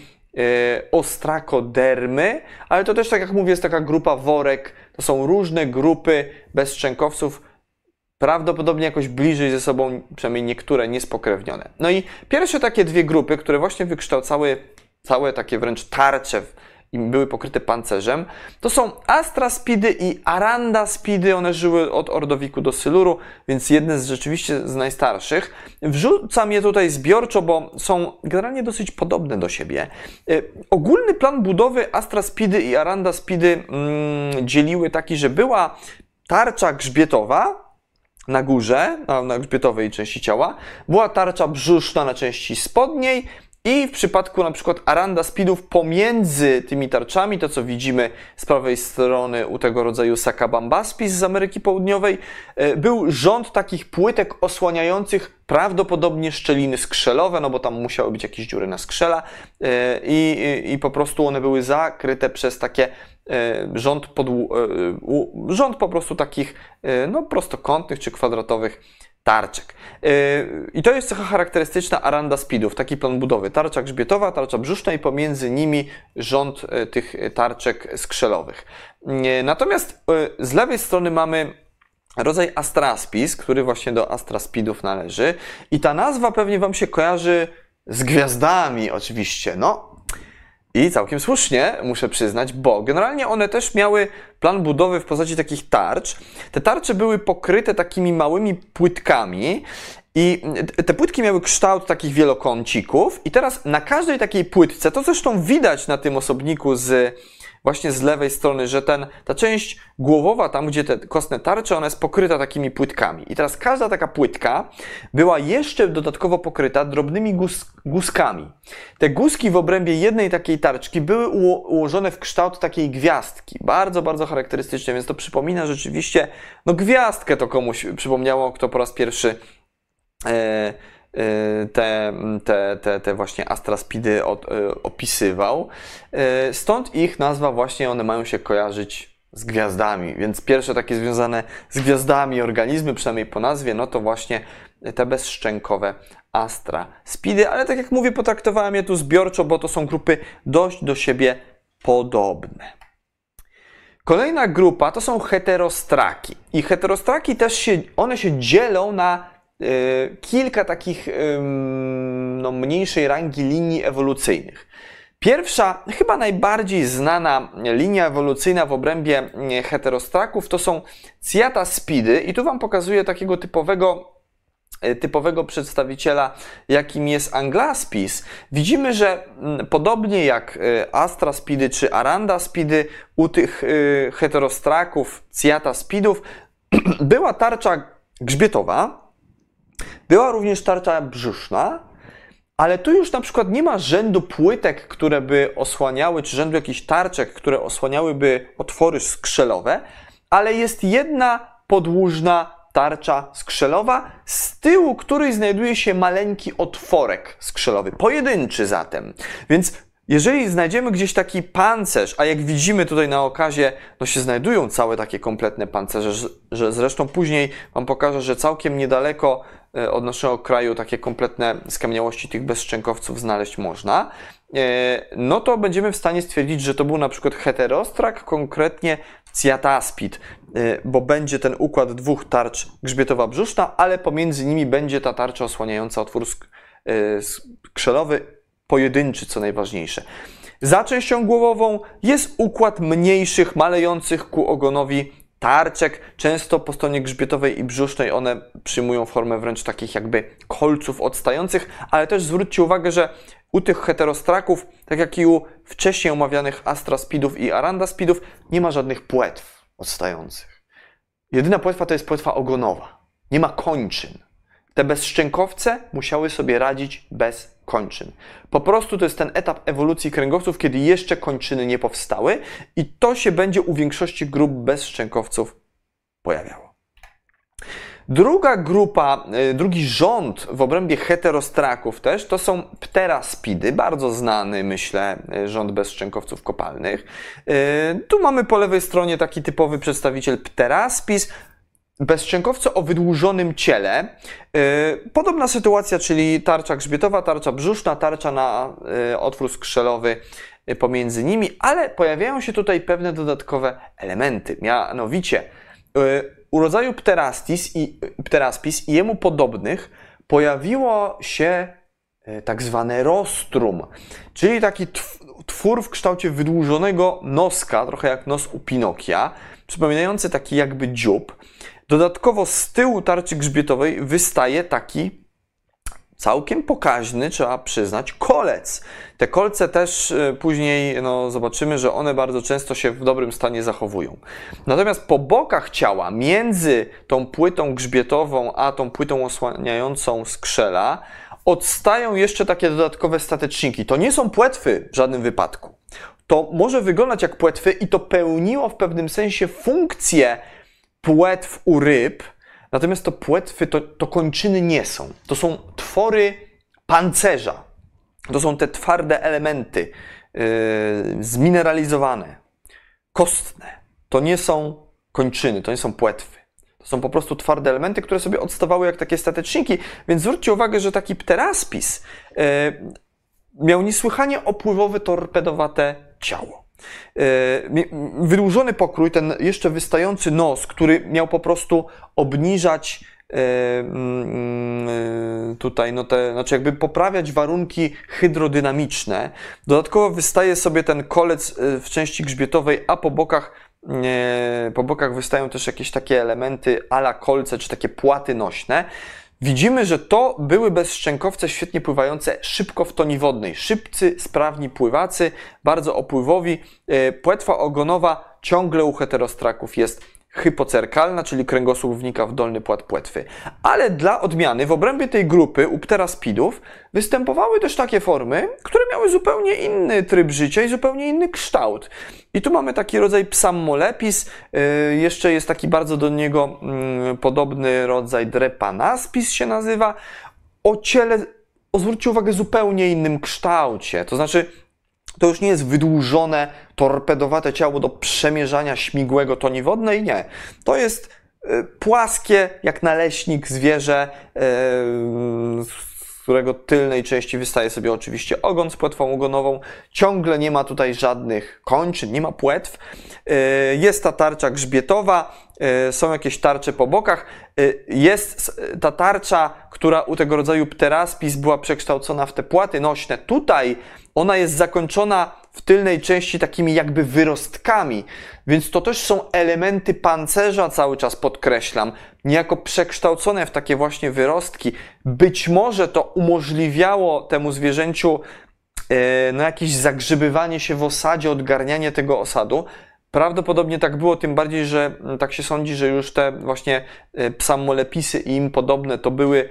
ostrakodermy, ale to też, tak jak mówię, jest taka grupa worek. To są różne grupy bezszczękowców, prawdopodobnie jakoś bliżej ze sobą, przynajmniej niektóre niespokrewnione. No i pierwsze takie dwie grupy, które właśnie wykształcały całe takie wręcz tarcze i były pokryte pancerzem, to są astraspidy i arandaspidy. One żyły od Ordowiku do Siluru, więc jedne z rzeczywiście z najstarszych. Wrzucam je tutaj zbiorczo, bo są generalnie dosyć podobne do siebie. Yy, ogólny plan budowy astraspidy i arandaspidy mm, dzieliły taki, że była tarcza grzbietowa na górze, na, na grzbietowej części ciała, była tarcza brzuszna na części spodniej, i w przypadku na przykład arandaspidów pomiędzy tymi tarczami, to co widzimy z prawej strony u tego rodzaju Sacabambaspis z Ameryki Południowej, był rząd takich płytek osłaniających prawdopodobnie szczeliny skrzelowe, no bo tam musiały być jakieś dziury na skrzela i, i, i po prostu one były zakryte przez takie rząd, podłu, rząd po prostu takich no, prostokątnych czy kwadratowych tarczek. I to jest cecha charakterystyczna arandaspidów, taki plan budowy. Tarcza grzbietowa, tarcza brzuszna i pomiędzy nimi rząd tych tarczek skrzelowych. Natomiast z lewej strony mamy rodzaj astraspis, który właśnie do astraspidów należy. I ta nazwa pewnie Wam się kojarzy z gwiazdami oczywiście. No i całkiem słusznie, muszę przyznać, bo generalnie one też miały plan budowy w postaci takich tarcz. Te tarcze były pokryte takimi małymi płytkami i te płytki miały kształt takich wielokącików i teraz na każdej takiej płytce, to zresztą widać na tym osobniku z właśnie z lewej strony, że ten, ta część głowowa, tam gdzie te kostne tarcze, ona jest pokryta takimi płytkami. I teraz każda taka płytka była jeszcze dodatkowo pokryta drobnymi guz, guzkami. Te guzki w obrębie jednej takiej tarczki były uło, ułożone w kształt takiej gwiazdki. Bardzo, bardzo charakterystyczne, więc to przypomina rzeczywiście, no gwiazdkę to komuś przypomniało, kto po raz pierwszy e, Te, te, te, te właśnie astraspidy od, opisywał. Stąd ich nazwa właśnie, one mają się kojarzyć z gwiazdami, więc pierwsze takie związane z gwiazdami organizmy, przynajmniej po nazwie, no to właśnie te bezszczękowe astraspidy, ale tak jak mówię, potraktowałem je tu zbiorczo, bo to są grupy dość do siebie podobne. Kolejna grupa to są heterostraki i heterostraki też się, one się dzielą na kilka takich no, mniejszej rangi linii ewolucyjnych. Pierwsza, chyba najbardziej znana linia ewolucyjna w obrębie heterostraków to są cyataspidy i tu Wam pokazuję takiego typowego, typowego przedstawiciela, jakim jest anglaspis. Widzimy, że podobnie jak astraspidy czy arandaspidy, u tych heterostraków, cyataspidów była tarcza grzbietowa, była również tarcza brzuszna, ale tu już na przykład nie ma rzędu płytek, które by osłaniały, czy rzędu jakichś tarczek, które osłaniałyby otwory skrzelowe, ale jest jedna podłużna tarcza skrzelowa, z tyłu której znajduje się maleńki otworek skrzelowy, pojedynczy zatem. Więc jeżeli znajdziemy gdzieś taki pancerz, a jak widzimy tutaj na okazie, no się znajdują całe takie kompletne pancerze, że, że zresztą później Wam pokażę, że całkiem niedaleko od naszego kraju takie kompletne skamieniałości tych bezszczękowców znaleźć można, no to będziemy w stanie stwierdzić, że to był na przykład heterostrak, konkretnie Cyataspid, bo będzie ten układ dwóch tarcz grzbietowa-brzuszna, ale pomiędzy nimi będzie ta tarcza osłaniająca otwór skrzelowy, pojedynczy, co najważniejsze. Za częścią głowową jest układ mniejszych, malejących ku ogonowi tarczek. Często po stronie grzbietowej i brzusznej one przyjmują formę wręcz takich jakby kolców odstających, ale też zwróćcie uwagę, że u tych heterostraków, tak jak i u wcześniej omawianych astraspidów i arandaspidów, nie ma żadnych płetw odstających. Jedyna płetwa to jest płetwa ogonowa. Nie ma kończyn. Te bezszczękowce musiały sobie radzić bez kończyn. Po prostu to jest ten etap ewolucji kręgowców, kiedy jeszcze kończyny nie powstały i to się będzie u większości grup bezszczękowców pojawiało. Druga grupa, drugi rząd w obrębie heterostraków też, to są pteraspidy, bardzo znany, myślę, rząd bezszczękowców kopalnych. Tu mamy po lewej stronie taki typowy przedstawiciel pteraspis, bezszczękowce o wydłużonym ciele. Podobna sytuacja, czyli tarcza grzbietowa, tarcza brzuszna, tarcza na otwór skrzelowy pomiędzy nimi, ale pojawiają się tutaj pewne dodatkowe elementy. Mianowicie u rodzaju pterastis i, pteraspis i jemu podobnych pojawiło się tak zwane rostrum, czyli taki twór w kształcie wydłużonego noska, trochę jak nos u Pinokia, przypominający taki jakby dziób. Dodatkowo z tyłu tarczy grzbietowej wystaje taki całkiem pokaźny, trzeba przyznać, kolec. Te kolce też później no, zobaczymy, że one bardzo często się w dobrym stanie zachowują. Natomiast po bokach ciała, między tą płytą grzbietową a tą płytą osłaniającą skrzela, odstają jeszcze takie dodatkowe stateczniki. To nie są płetwy w żadnym wypadku. To może wyglądać jak płetwy i to pełniło w pewnym sensie funkcję płetw u ryb, natomiast to płetwy to, to kończyny nie są. To są twory pancerza. To są te twarde elementy, yy, zmineralizowane, kostne. To nie są kończyny, to nie są płetwy. To są po prostu twarde elementy, które sobie odstawały jak takie stateczniki, więc zwróćcie uwagę, że taki pteraspis yy, miał niesłychanie opływowe, torpedowate ciało. Wydłużony pokrój, ten jeszcze wystający nos, który miał po prostu obniżać tutaj, no te, znaczy jakby poprawiać warunki hydrodynamiczne. Dodatkowo wystaje sobie ten kolec w części grzbietowej, a po bokach, po bokach wystają też jakieś takie elementy a la kolce, czy takie płaty nośne. Widzimy, że to były bezszczękowce świetnie pływające szybko w toni wodnej. Szybcy, sprawni pływacy, bardzo opływowi. Płetwa ogonowa ciągle u heterostraków jest hypocerkalna, czyli kręgosłup wnika w dolny płat płetwy. Ale dla odmiany w obrębie tej grupy u pteraspidów występowały też takie formy, które miały zupełnie inny tryb życia i zupełnie inny kształt. I tu mamy taki rodzaj psammolepis, yy, jeszcze jest taki bardzo do niego yy, podobny rodzaj drepanaspis się nazywa, o ciele, o, zwróćcie uwagę, zupełnie innym kształcie. To znaczy, to już nie jest wydłużone, torpedowate ciało do przemierzania śmigłego toni wodnej, nie. To jest y, płaskie, jak naleśnik, zwierzę, y, z którego tylnej części wystaje sobie oczywiście ogon z płetwą ogonową. Ciągle nie ma tutaj żadnych kończyn, nie ma płetw. Y, jest ta tarcza grzbietowa, y, są jakieś tarcze po bokach. Y, jest ta tarcza, która u tego rodzaju pteraspis była przekształcona w te płaty nośne. Tutaj ona jest zakończona w tylnej części takimi jakby wyrostkami, więc to też są elementy pancerza, cały czas podkreślam, niejako przekształcone w takie właśnie wyrostki. Być może to umożliwiało temu zwierzęciu yy, no jakieś zagrzybywanie się w osadzie, odgarnianie tego osadu. Prawdopodobnie tak było, tym bardziej, że tak się sądzi, że już te właśnie psammolepisy i im podobne to były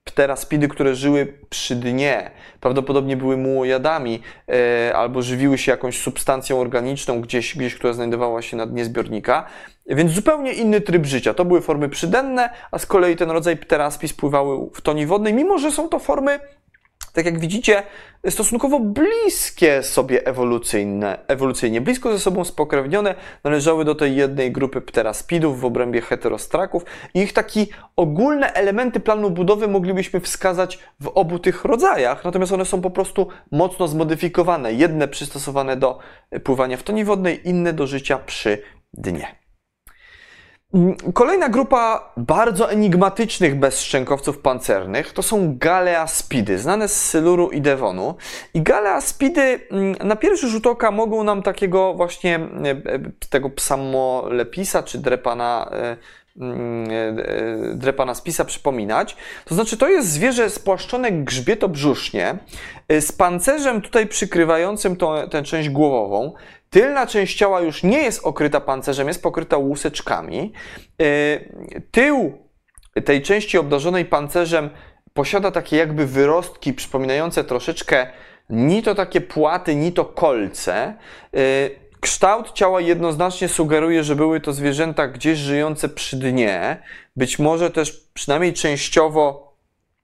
pteraspidy, które żyły przy dnie, prawdopodobnie były mułojadami e, albo żywiły się jakąś substancją organiczną gdzieś, gdzieś, która znajdowała się na dnie zbiornika, więc zupełnie inny tryb życia. To były formy przydenne, a z kolei ten rodzaj pteraspis pływały w toni wodnej, mimo że są to formy, tak jak widzicie, stosunkowo bliskie sobie ewolucyjne, ewolucyjnie, blisko ze sobą spokrewnione, należały do tej jednej grupy pteraspidów w obrębie heterostraków i ich takie ogólne elementy planu budowy moglibyśmy wskazać w obu tych rodzajach, natomiast one są po prostu mocno zmodyfikowane. Jedne przystosowane do pływania w toni wodnej, inne do życia przy dnie. Kolejna grupa bardzo enigmatycznych bezszczękowców pancernych to są galeaspidy, znane z Siluru i Devonu. I galeaspidy na pierwszy rzut oka mogą nam takiego właśnie tego psamolepisa czy drepana, drepanaspisa przypominać. To znaczy to jest zwierzę spłaszczone grzbietobrzusznie z pancerzem tutaj przykrywającym tą, tę część głowową. Tylna część ciała już nie jest okryta pancerzem, jest pokryta łuseczkami. Tył tej części obdarzonej pancerzem posiada takie jakby wyrostki przypominające troszeczkę ni to takie płaty, ni to kolce. Kształt ciała jednoznacznie sugeruje, że były to zwierzęta gdzieś żyjące przy dnie, być może też przynajmniej częściowo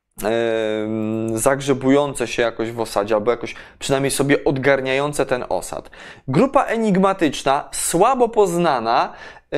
zagrzebujące się jakoś w osadzie, albo jakoś przynajmniej sobie odgarniające ten osad. Grupa enigmatyczna, słabo poznana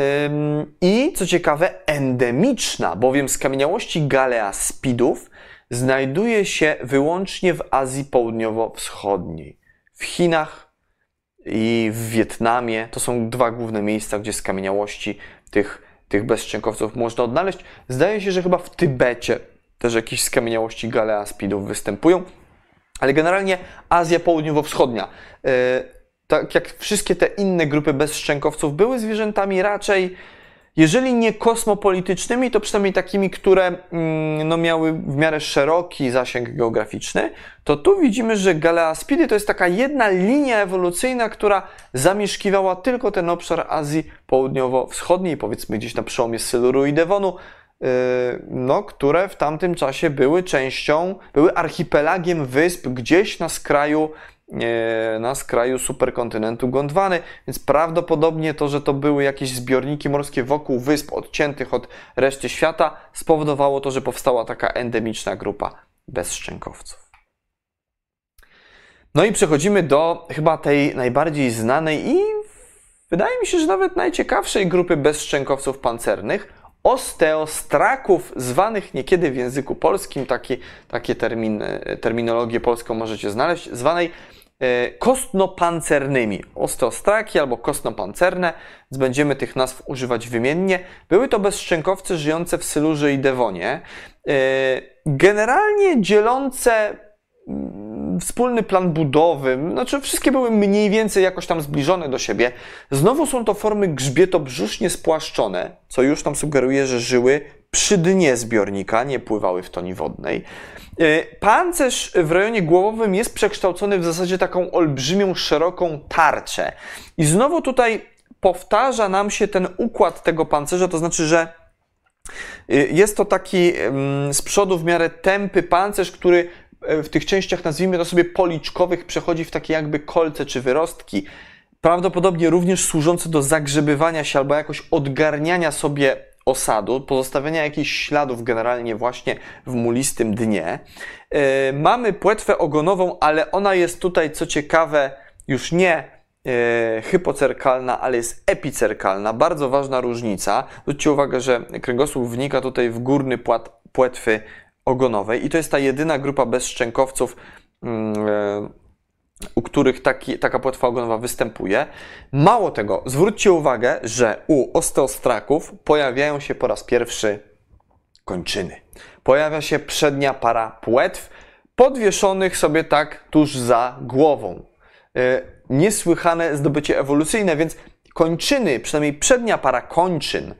i, co ciekawe, endemiczna, bowiem skamieniałości galeaspidów znajduje się wyłącznie w Azji Południowo-Wschodniej. W Chinach i w Wietnamie to są dwa główne miejsca, gdzie skamieniałości tych, tych bezszczękowców można odnaleźć. Zdaje się, że chyba w Tybecie też jakieś skamieniałości galeaspidów występują, ale generalnie Azja Południowo-Wschodnia, yy, tak jak wszystkie te inne grupy bezszczękowców, były zwierzętami raczej, jeżeli nie kosmopolitycznymi, to przynajmniej takimi, które yy, no, miały w miarę szeroki zasięg geograficzny. To tu widzimy, że galeaspidy to jest taka jedna linia ewolucyjna, która zamieszkiwała tylko ten obszar Azji Południowo-Wschodniej, powiedzmy gdzieś na przełomie Siluru i Devonu, no, które w tamtym czasie były częścią, były archipelagiem wysp gdzieś na skraju, na skraju superkontynentu Gondwany, więc prawdopodobnie to, że to były jakieś zbiorniki morskie wokół wysp odciętych od reszty świata, spowodowało to, że powstała taka endemiczna grupa bezszczękowców. No i przechodzimy do chyba tej najbardziej znanej i wydaje mi się, że nawet najciekawszej grupy bezszczękowców pancernych, osteostraków, zwanych niekiedy w języku polskim, takie, takie termin, terminologię polską możecie znaleźć, zwanej e, kostnopancernymi. Osteostraki albo kostnopancerne, więc będziemy tych nazw używać wymiennie. Były to bezszczękowce żyjące w Silurze i Devonie, e, generalnie dzielące wspólny plan budowy, znaczy wszystkie były mniej więcej jakoś tam zbliżone do siebie. Znowu są to formy grzbietobrzusznie spłaszczone, co już nam sugeruje, że żyły przy dnie zbiornika, nie pływały w toni wodnej. Pancerz w rejonie głowowym jest przekształcony w zasadzie taką olbrzymią, szeroką tarczę. I znowu tutaj powtarza nam się ten układ tego pancerza, to znaczy, że jest to taki z przodu w miarę tępy pancerz, który w tych częściach, nazwijmy to sobie, policzkowych przechodzi w takie jakby kolce czy wyrostki. Prawdopodobnie również służące do zagrzebywania się albo jakoś odgarniania sobie osadu, pozostawiania jakichś śladów generalnie właśnie w mulistym dnie. Yy, mamy płetwę ogonową, ale ona jest tutaj, co ciekawe, już nie yy, hypocerkalna, ale jest epicerkalna. Bardzo ważna różnica. Zwróćcie uwagę, że kręgosłup wnika tutaj w górny płat płetwy ogonowej i to jest ta jedyna grupa bezszczękowców, yy, u których taki, taka płetwa ogonowa występuje. Mało tego, zwróćcie uwagę, że u osteostraków pojawiają się po raz pierwszy kończyny. Pojawia się przednia para płetw podwieszonych sobie tak tuż za głową. Yy, niesłychane zdobycie ewolucyjne, więc kończyny, przynajmniej przednia para kończyn,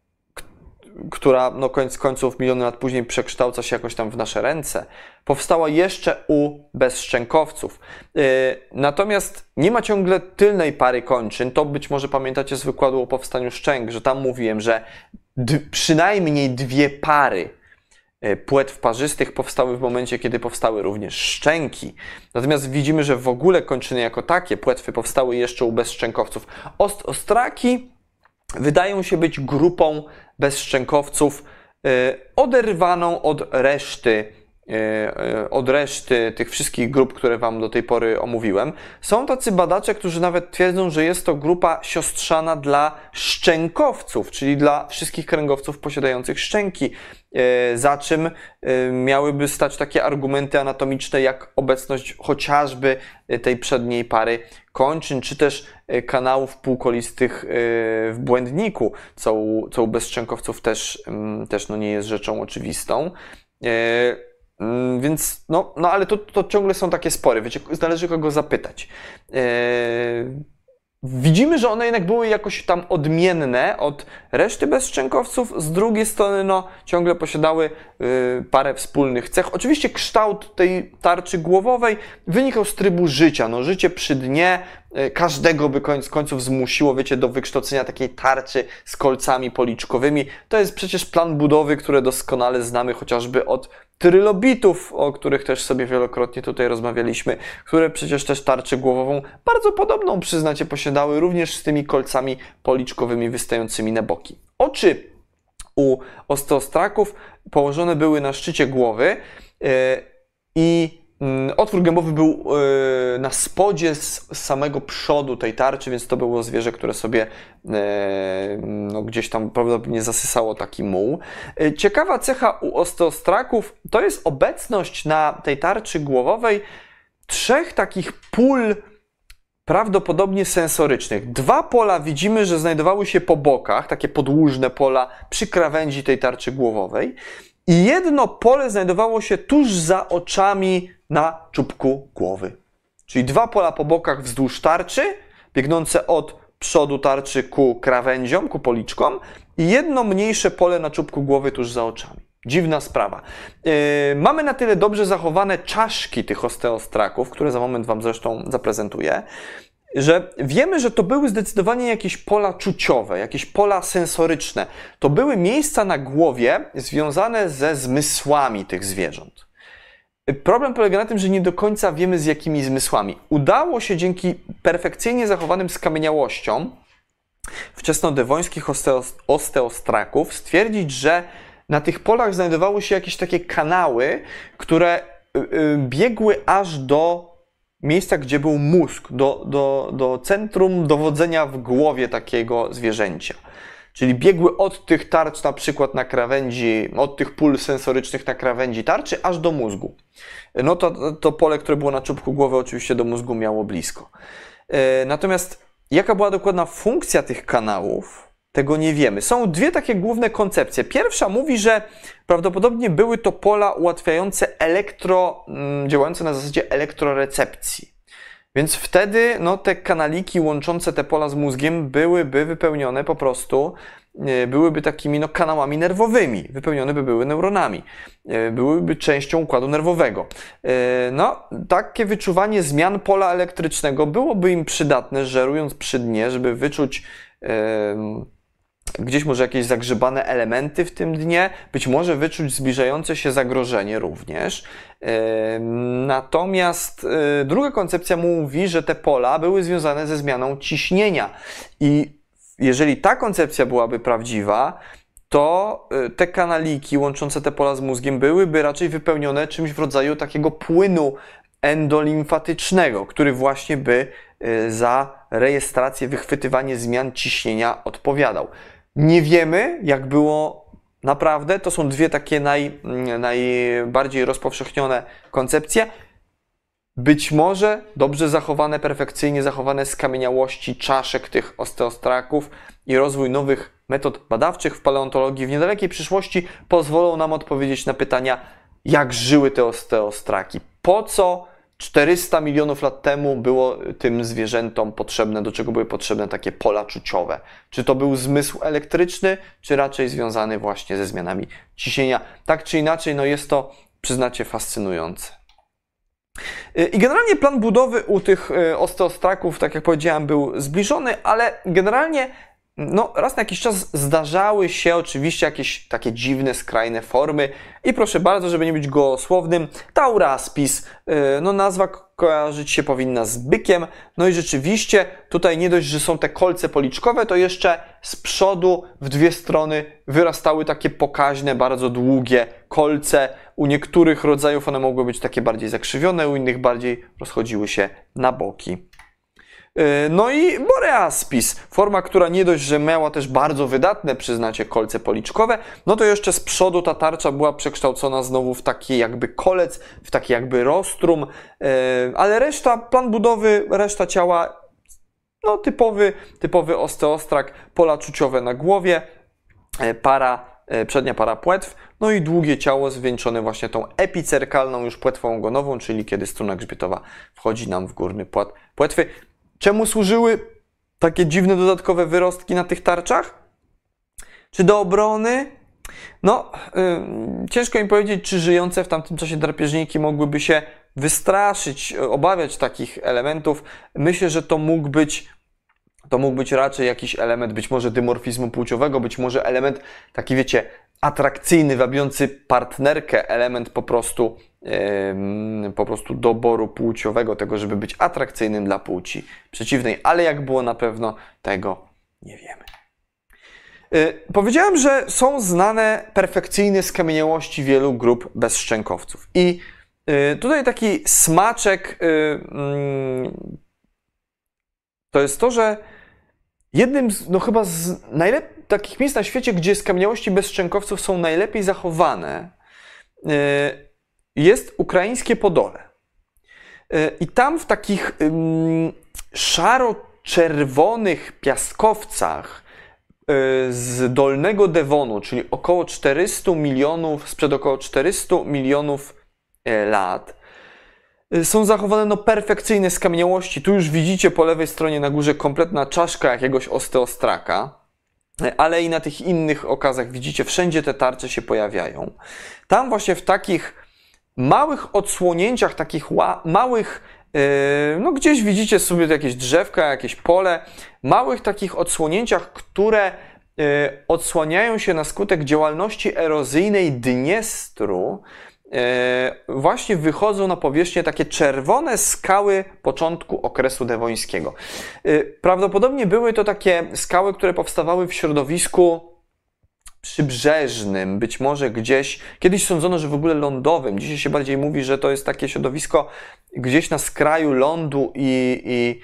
która no koniec końców miliony lat później przekształca się jakoś tam w nasze ręce, powstała jeszcze u bezszczękowców. Yy, natomiast nie ma ciągle tylnej pary kończyn. To być może pamiętacie z wykładu o powstaniu szczęk, że tam mówiłem, że przynajmniej dwie pary płetw parzystych powstały w momencie, kiedy powstały również szczęki. Natomiast widzimy, że w ogóle kończyny jako takie, płetwy powstały jeszcze u bezszczękowców. Ostostraki wydają się być grupą bezszczękowców oderwaną od reszty od reszty tych wszystkich grup, które Wam do tej pory omówiłem. Są tacy badacze, którzy nawet twierdzą, że jest to grupa siostrzana dla szczękowców, czyli dla wszystkich kręgowców posiadających szczęki, za czym miałyby stać takie argumenty anatomiczne, jak obecność chociażby tej przedniej pary kończyn, czy też kanałów półkolistych w błędniku, co u, co u bezszczękowców też, też no nie jest rzeczą oczywistą. Więc, no, no ale to, to ciągle są takie spory, wiecie, należy kogo zapytać. Eee, widzimy, że one jednak były jakoś tam odmienne od reszty bezszczękowców, z drugiej strony, no, ciągle posiadały y, parę wspólnych cech. Oczywiście kształt tej tarczy głowowej wynikał z trybu życia, no, życie przy dnie y, każdego by koniec końców zmusiło, wiecie, do wykształcenia takiej tarczy z kolcami policzkowymi. To jest przecież plan budowy, który doskonale znamy chociażby od trylobitów, o których też sobie wielokrotnie tutaj rozmawialiśmy, które przecież też tarczę głowową bardzo podobną, przyznacie, posiadały, również z tymi kolcami policzkowymi wystającymi na boki. Oczy u osteostraków położone były na szczycie głowy yy, i otwór gębowy był yy, na spodzie z samego przodu tej tarczy, więc to było zwierzę, które sobie yy, no, gdzieś tam prawdopodobnie zasysało taki muł. Yy, ciekawa cecha u osteostraków to jest obecność na tej tarczy głowowej trzech takich pól prawdopodobnie sensorycznych. Dwa pola widzimy, że znajdowały się po bokach, takie podłużne pola przy krawędzi tej tarczy głowowej. I jedno pole znajdowało się tuż za oczami na czubku głowy. Czyli dwa pola po bokach wzdłuż tarczy, biegnące od przodu tarczy ku krawędziom, ku policzkom i jedno mniejsze pole na czubku głowy tuż za oczami. Dziwna sprawa. Yy, mamy na tyle dobrze zachowane czaszki tych osteostraków, które za moment Wam zresztą zaprezentuję, że wiemy, że to były zdecydowanie jakieś pola czuciowe, jakieś pola sensoryczne. To były miejsca na głowie związane ze zmysłami tych zwierząt. Problem polega na tym, że nie do końca wiemy, z jakimi zmysłami. Udało się dzięki perfekcyjnie zachowanym skamieniałościom wczesnodewońskich osteostraków stwierdzić, że na tych polach znajdowały się jakieś takie kanały, które biegły aż do miejsca, gdzie był mózg, do, do, do centrum dowodzenia w głowie takiego zwierzęcia. Czyli biegły od tych tarcz na przykład na krawędzi, od tych pól sensorycznych na krawędzi tarczy, aż do mózgu. No to, to pole, które było na czubku głowy, oczywiście do mózgu miało blisko. Natomiast jaka była dokładna funkcja tych kanałów, tego nie wiemy. Są dwie takie główne koncepcje. Pierwsza mówi, że prawdopodobnie były to pola ułatwiające elektro, działające na zasadzie elektrorecepcji. Więc wtedy no, te kanaliki łączące te pola z mózgiem byłyby wypełnione po prostu, byłyby takimi no, kanałami nerwowymi, wypełnione by były neuronami, byłyby częścią układu nerwowego. No, takie wyczuwanie zmian pola elektrycznego byłoby im przydatne, żerując przy dnie, żeby wyczuć gdzieś może jakieś zagrzebane elementy w tym dnie, być może wyczuć zbliżające się zagrożenie również. Natomiast druga koncepcja mówi, że te pola były związane ze zmianą ciśnienia i jeżeli ta koncepcja byłaby prawdziwa, to te kanaliki łączące te pola z mózgiem byłyby raczej wypełnione czymś w rodzaju takiego płynu endolimfatycznego, który właśnie by za rejestrację, wychwytywanie zmian ciśnienia odpowiadał. Nie wiemy, jak było naprawdę. To są dwie takie naj, najbardziej rozpowszechnione koncepcje. Być może dobrze zachowane, perfekcyjnie zachowane skamieniałości czaszek tych osteostraków i rozwój nowych metod badawczych w paleontologii w niedalekiej przyszłości pozwolą nam odpowiedzieć na pytania, jak żyły te osteostraki, po co czterysta milionów lat temu było tym zwierzętom potrzebne, do czego były potrzebne takie pola czuciowe. Czy to był zmysł elektryczny, czy raczej związany właśnie ze zmianami ciśnienia. Tak czy inaczej, no jest to, przyznacie, fascynujące. I generalnie plan budowy u tych osteostraków, tak jak powiedziałem, był zbliżony, ale generalnie no, raz na jakiś czas zdarzały się oczywiście jakieś takie dziwne, skrajne formy i proszę bardzo, żeby nie być gołosłownym, tauraspis, no nazwa kojarzyć się powinna z bykiem, no i rzeczywiście tutaj nie dość, że są te kolce policzkowe, to jeszcze z przodu w dwie strony wyrastały takie pokaźne, bardzo długie kolce. U niektórych rodzajów one mogły być takie bardziej zakrzywione, u innych bardziej rozchodziły się na boki. No i boreaspis, forma, która nie dość, że miała też bardzo wydatne, przyznacie, kolce policzkowe, no to jeszcze z przodu ta tarcza była przekształcona znowu w taki jakby kolec, w taki jakby rostrum, ale reszta, plan budowy, reszta ciała, no typowy, typowy osteostrak, pola czuciowe na głowie, para, przednia para płetw, no i długie ciało zwieńczone właśnie tą epicerkalną już płetwą ogonową, czyli kiedy struna grzbietowa wchodzi nam w górny płat płetwy. Czemu służyły takie dziwne dodatkowe wyrostki na tych tarczach? Czy do obrony? No, yy, ciężko mi powiedzieć, czy żyjące w tamtym czasie drapieżniki mogłyby się wystraszyć, obawiać takich elementów. Myślę, że to mógł być, to mógł być raczej jakiś element być może dymorfizmu płciowego, być może element taki, wiecie, atrakcyjny, wabiący partnerkę, element po prostu, yy, po prostu doboru płciowego, tego, żeby być atrakcyjnym dla płci przeciwnej, ale jak było na pewno, tego nie wiemy. Yy, powiedziałem, że są znane perfekcyjne skamieniałości wielu grup bezszczękowców i yy, tutaj taki smaczek yy, yy, to jest to, że jednym z, no chyba z najlepiej takich miejsc na świecie, gdzie skamieniałości bezszczękowców są najlepiej zachowane, jest ukraińskie Podole. I tam w takich szaro-czerwonych piaskowcach z Dolnego Devonu, czyli około czterystu milionów, sprzed około czterystu milionów lat, są zachowane no, perfekcyjne skamieniałości. Tu już widzicie po lewej stronie na górze kompletna czaszka jakiegoś osteostraka, ale i na tych innych okazach widzicie, wszędzie te tarcze się pojawiają. Tam właśnie w takich małych odsłonięciach, takich małych, yy, no gdzieś widzicie sobie jakieś drzewka, jakieś pole, małych takich odsłonięciach, które yy, odsłaniają się na skutek działalności erozyjnej Dniestru, właśnie wychodzą na powierzchnię takie czerwone skały początku okresu dewońskiego. Prawdopodobnie były to takie skały, które powstawały w środowisku przybrzeżnym, być może gdzieś, kiedyś sądzono, że w ogóle lądowym. Dzisiaj się bardziej mówi, że to jest takie środowisko gdzieś na skraju lądu i, i,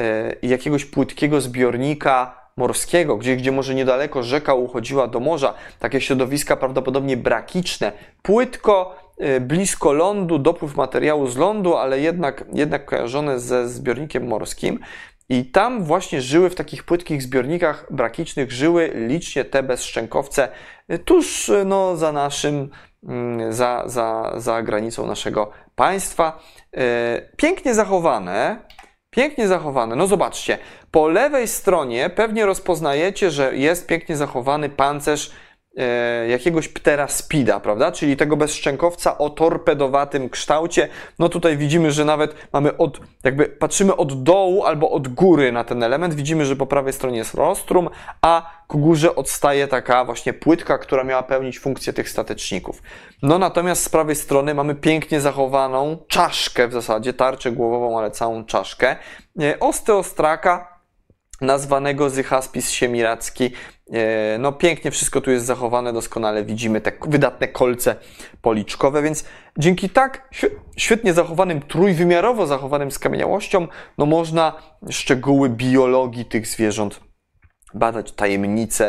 i jakiegoś płytkiego zbiornika morskiego, gdzie, gdzie może niedaleko rzeka uchodziła do morza. Takie środowiska prawdopodobnie brakiczne, płytko, blisko lądu, dopływ materiału z lądu, ale jednak, jednak kojarzone ze zbiornikiem morskim. I tam właśnie żyły w takich płytkich zbiornikach brakicznych, żyły licznie te bezszczękowce tuż no, za naszym, za, za, za granicą naszego państwa. Pięknie zachowane, pięknie zachowane. No zobaczcie, po lewej stronie pewnie rozpoznajecie, że jest pięknie zachowany pancerz e, jakiegoś pteraspida, prawda? Czyli tego bezszczękowca o torpedowatym kształcie. No tutaj widzimy, że nawet mamy od, jakby patrzymy od dołu albo od góry na ten element. Widzimy, że po prawej stronie jest rostrum, a ku górze odstaje taka właśnie płytka, która miała pełnić funkcję tych stateczników. No natomiast z prawej strony mamy pięknie zachowaną czaszkę w zasadzie, tarczę głowową, ale całą czaszkę e, osteostraka, nazwanego Zychaspis siemiracki. No pięknie wszystko tu jest zachowane, doskonale widzimy te wydatne kolce policzkowe, więc dzięki tak świetnie zachowanym, trójwymiarowo zachowanym skamieniałościom, no można szczegóły biologii tych zwierząt badać, tajemnice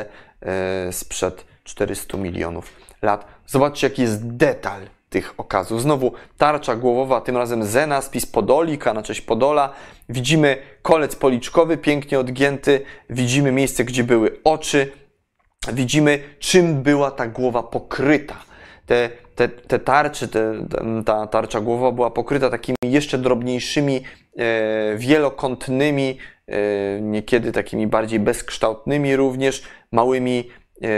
sprzed czterystu milionów lat. Zobaczcie, jaki jest detal tych okazów. Znowu tarcza głowowa, tym razem Zenaspis podolika, na cześć Podola. Widzimy kolec policzkowy, pięknie odgięty. Widzimy miejsce, gdzie były oczy. Widzimy, czym była ta głowa pokryta. Te, te, te tarcze, te, ta tarcza głowowa była pokryta takimi jeszcze drobniejszymi, e, wielokątnymi, e, niekiedy takimi bardziej bezkształtnymi również, małymi e,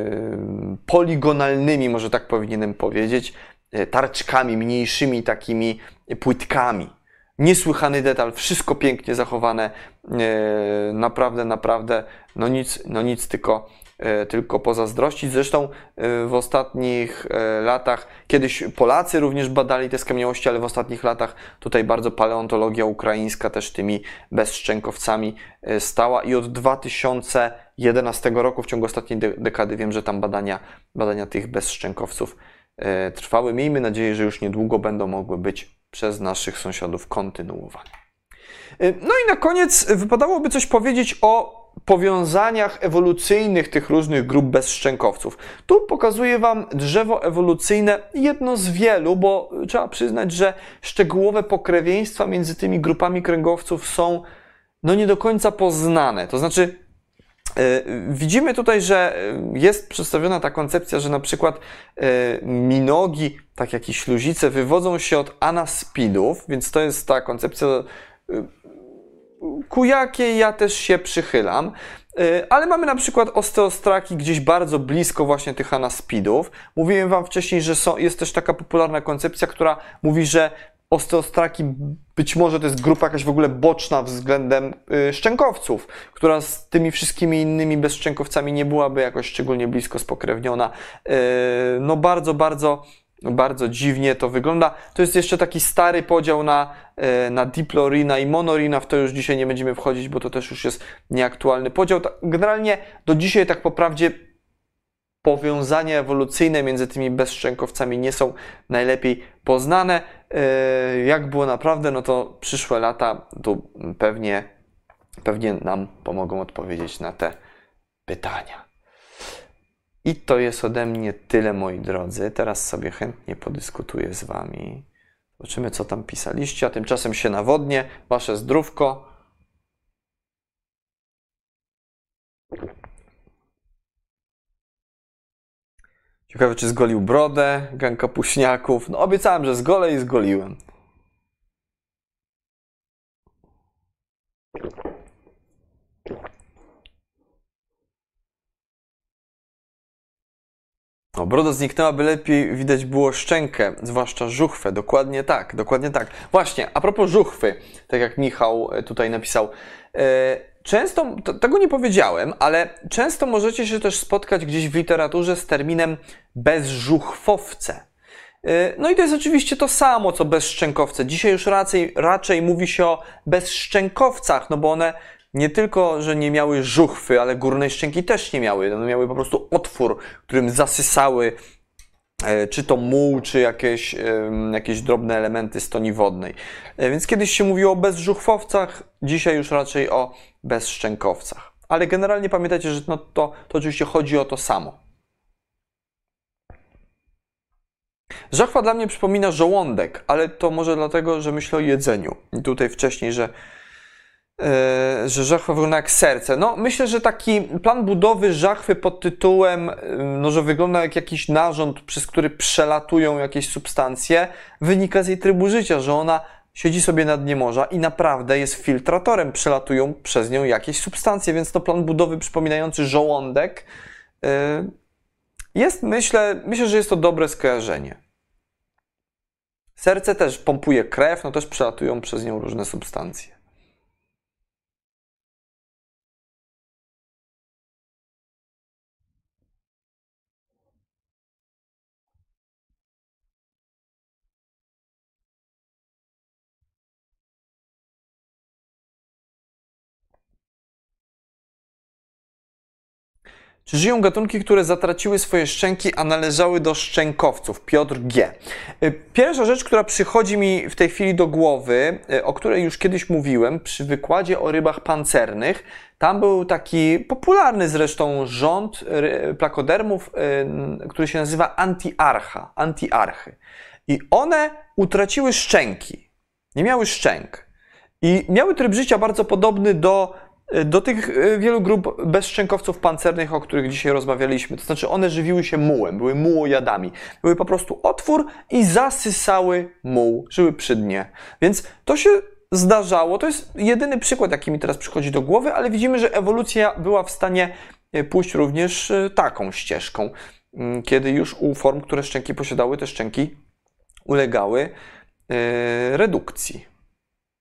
poligonalnymi, może tak powinienem powiedzieć, tarczkami, mniejszymi takimi płytkami. niesłychany detal, wszystko pięknie zachowane, naprawdę, naprawdę, no nic, no nic tylko, tylko pozazdrościć. Zresztą w ostatnich latach, kiedyś Polacy również badali te skamieniałości, ale w ostatnich latach tutaj bardzo paleontologia ukraińska też tymi bezszczękowcami stała i od dwa tysiące jedenastego roku, w ciągu ostatniej dekady, wiem, że tam badania, badania tych bezszczękowców trwały. Miejmy nadzieję, że już niedługo będą mogły być przez naszych sąsiadów kontynuowane. No i na koniec wypadałoby coś powiedzieć o powiązaniach ewolucyjnych tych różnych grup bezszczękowców. Tu pokazuję Wam drzewo ewolucyjne, jedno z wielu, bo trzeba przyznać, że szczegółowe pokrewieństwa między tymi grupami kręgowców są no nie do końca poznane. To znaczy widzimy tutaj, że jest przedstawiona ta koncepcja, że na przykład minogi, tak jak i śluzice, wywodzą się od anaspidów, więc to jest ta koncepcja, ku jakiej ja też się przychylam. Ale mamy na przykład osteostraki gdzieś bardzo blisko właśnie tych anaspidów. Mówiłem Wam wcześniej, że są, jest też taka popularna koncepcja, która mówi, że osteostraki być może to jest grupa jakaś w ogóle boczna względem y, szczękowców, która z tymi wszystkimi innymi bezszczękowcami nie byłaby jakoś szczególnie blisko spokrewniona. Y, no bardzo, bardzo, bardzo dziwnie to wygląda. To jest jeszcze taki stary podział na, y, na diplorina i monorina, w to już dzisiaj nie będziemy wchodzić, bo to też już jest nieaktualny podział. Generalnie do dzisiaj tak po prawdzie powiązania ewolucyjne między tymi bezszczękowcami nie są najlepiej poznane. Jak było naprawdę, no to przyszłe lata tu pewnie, pewnie nam pomogą odpowiedzieć na te pytania. I to jest ode mnie tyle, moi drodzy. Teraz sobie chętnie podyskutuję z Wami. Zobaczymy, co tam pisaliście, a tymczasem się nawodnię. Wasze zdrówko. Ciekawe, czy zgolił brodę, gang kapuśniaków. No obiecałem, że zgolę i zgoliłem. O, broda zniknęła, by lepiej widać było szczękę, zwłaszcza żuchwę. Dokładnie tak, dokładnie tak. Właśnie, a propos żuchwy, tak jak Michał tutaj napisał. Yy, Często, tego nie powiedziałem, ale często możecie się też spotkać gdzieś w literaturze z terminem bezżuchwowce. No i to jest oczywiście to samo, co bezszczękowce. Dzisiaj już raczej, raczej mówi się o bezszczękowcach, no bo one nie tylko, że nie miały żuchwy, ale górnej szczęki też nie miały. One miały po prostu otwór, którym zasysały czy to muł, czy jakieś, jakieś drobne elementy stoni wodnej. Więc kiedyś się mówiło o bezżuchwowcach, dzisiaj już raczej o bezszczękowcach. Ale generalnie pamiętajcie, że no to, to oczywiście chodzi o to samo. Żachwa dla mnie przypomina żołądek, ale to może dlatego, że myślę o jedzeniu. I tutaj wcześniej, że że żachwa wygląda jak serce. No, myślę, że taki plan budowy żachwy pod tytułem, no, że wygląda jak jakiś narząd, przez który przelatują jakieś substancje, wynika z jej trybu życia, że ona siedzi sobie na dnie morza i naprawdę jest filtratorem, przelatują przez nią jakieś substancje, więc to plan budowy przypominający żołądek jest, myślę, myślę, że jest to dobre skojarzenie. Serce też pompuje krew, no też przelatują przez nią różne substancje. Czy żyją gatunki, które zatraciły swoje szczęki, a należały do szczękowców? Piotr G. Pierwsza rzecz, która przychodzi mi w tej chwili do głowy, o której już kiedyś mówiłem, przy wykładzie o rybach pancernych, tam był taki popularny zresztą rząd plakodermów, który się nazywa antiarcha, antiarchy. I one utraciły szczęki, nie miały szczęk. I miały tryb życia bardzo podobny do Do tych wielu grup bezszczękowców pancernych, o których dzisiaj rozmawialiśmy. To znaczy one żywiły się mułem, były mułojadami. Były po prostu otwór i zasysały muł, żyły przy dnie. Więc to się zdarzało. To jest jedyny przykład, jaki mi teraz przychodzi do głowy, ale widzimy, że ewolucja była w stanie pójść również taką ścieżką, kiedy już u form, które szczęki posiadały, te szczęki ulegały redukcji.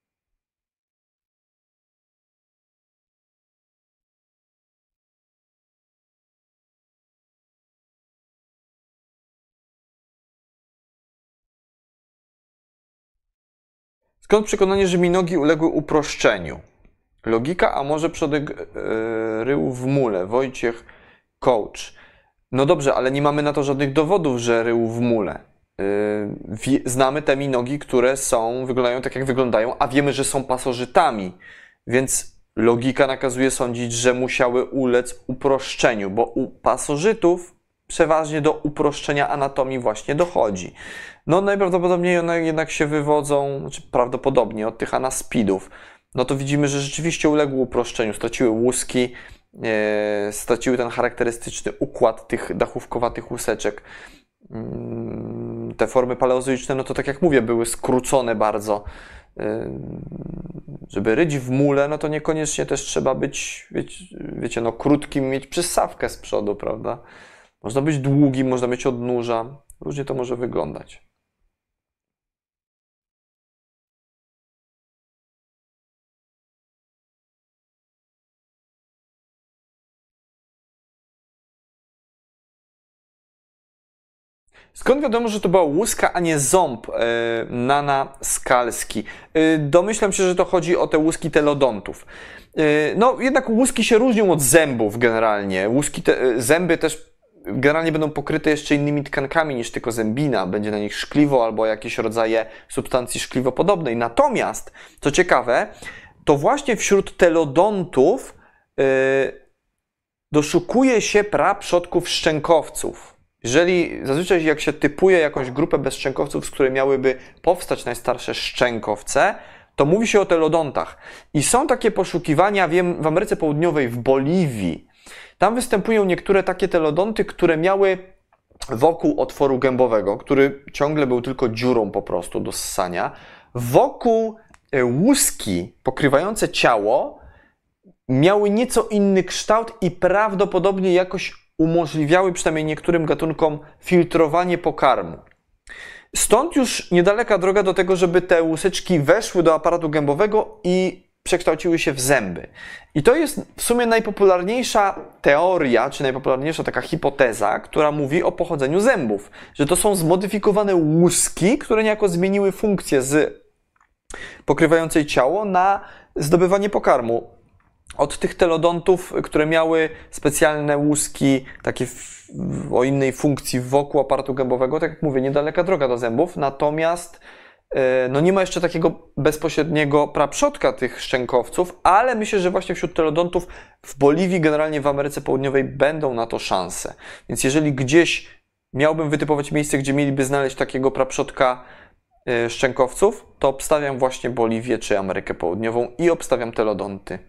Skąd przekonanie, że minogi uległy uproszczeniu? Logika, a może przodek yy, rył w mule? Wojciech, coach. No dobrze, ale nie mamy na to żadnych dowodów, że rył w mule. Yy, znamy te minogi, które są, wyglądają tak, jak wyglądają, a wiemy, że są pasożytami. Więc logika nakazuje sądzić, że musiały ulec uproszczeniu, bo u pasożytów przeważnie do uproszczenia anatomii właśnie dochodzi. No najprawdopodobniej one jednak się wywodzą, znaczy prawdopodobnie od tych anaspidów. No to widzimy, że rzeczywiście uległy uproszczeniu, straciły łuski, e, straciły ten charakterystyczny układ tych dachówkowatych łuseczek. Mm, te formy paleozoiczne, no to tak jak mówię, były skrócone bardzo. E, żeby ryć w mule, no to niekoniecznie też trzeba być, wiecie, wiecie no krótkim, mieć przystawkę z przodu, prawda? Można być długim, można mieć odnóża. Różnie to może wyglądać. Skąd wiadomo, że to była łuska, a nie ząb yy, nana skalski? Yy, domyślam się, że to chodzi o te łuski telodontów. Yy, no jednak łuski się różnią od zębów generalnie. Łuski te, yy, zęby też generalnie będą pokryte jeszcze innymi tkankami niż tylko zębina. Będzie na nich szkliwo albo jakieś rodzaje substancji szkliwopodobnej. Natomiast, co ciekawe, to właśnie wśród telodontów yy, doszukuje się praprzodków szczękowców. Jeżeli zazwyczaj jak się typuje jakąś grupę bezszczękowców, z której miałyby powstać najstarsze szczękowce, to mówi się o telodontach. I są takie poszukiwania, wiem, w Ameryce Południowej, w Boliwii. Tam występują niektóre takie telodonty, które miały wokół otworu gębowego, który ciągle był tylko dziurą po prostu do ssania, wokół łuski pokrywające ciało miały nieco inny kształt i prawdopodobnie jakoś umożliwiały przynajmniej niektórym gatunkom filtrowanie pokarmu. Stąd już niedaleka droga do tego, żeby te łuseczki weszły do aparatu gębowego i przekształciły się w zęby. I to jest w sumie najpopularniejsza teoria, czy najpopularniejsza taka hipoteza, która mówi o pochodzeniu zębów. Że to są zmodyfikowane łuski, które niejako zmieniły funkcję z pokrywającej ciało na zdobywanie pokarmu. Od tych telodontów, które miały specjalne łuski, takie w, o innej funkcji wokół aparatu gębowego, tak jak mówię, niedaleka droga do zębów, natomiast no nie ma jeszcze takiego bezpośredniego praprzodka tych szczękowców, ale myślę, że właśnie wśród telodontów w Boliwii, generalnie w Ameryce Południowej będą na to szanse. Więc jeżeli gdzieś miałbym wytypować miejsce, gdzie mieliby znaleźć takiego praprzodka szczękowców, to obstawiam właśnie Boliwię czy Amerykę Południową i obstawiam telodonty.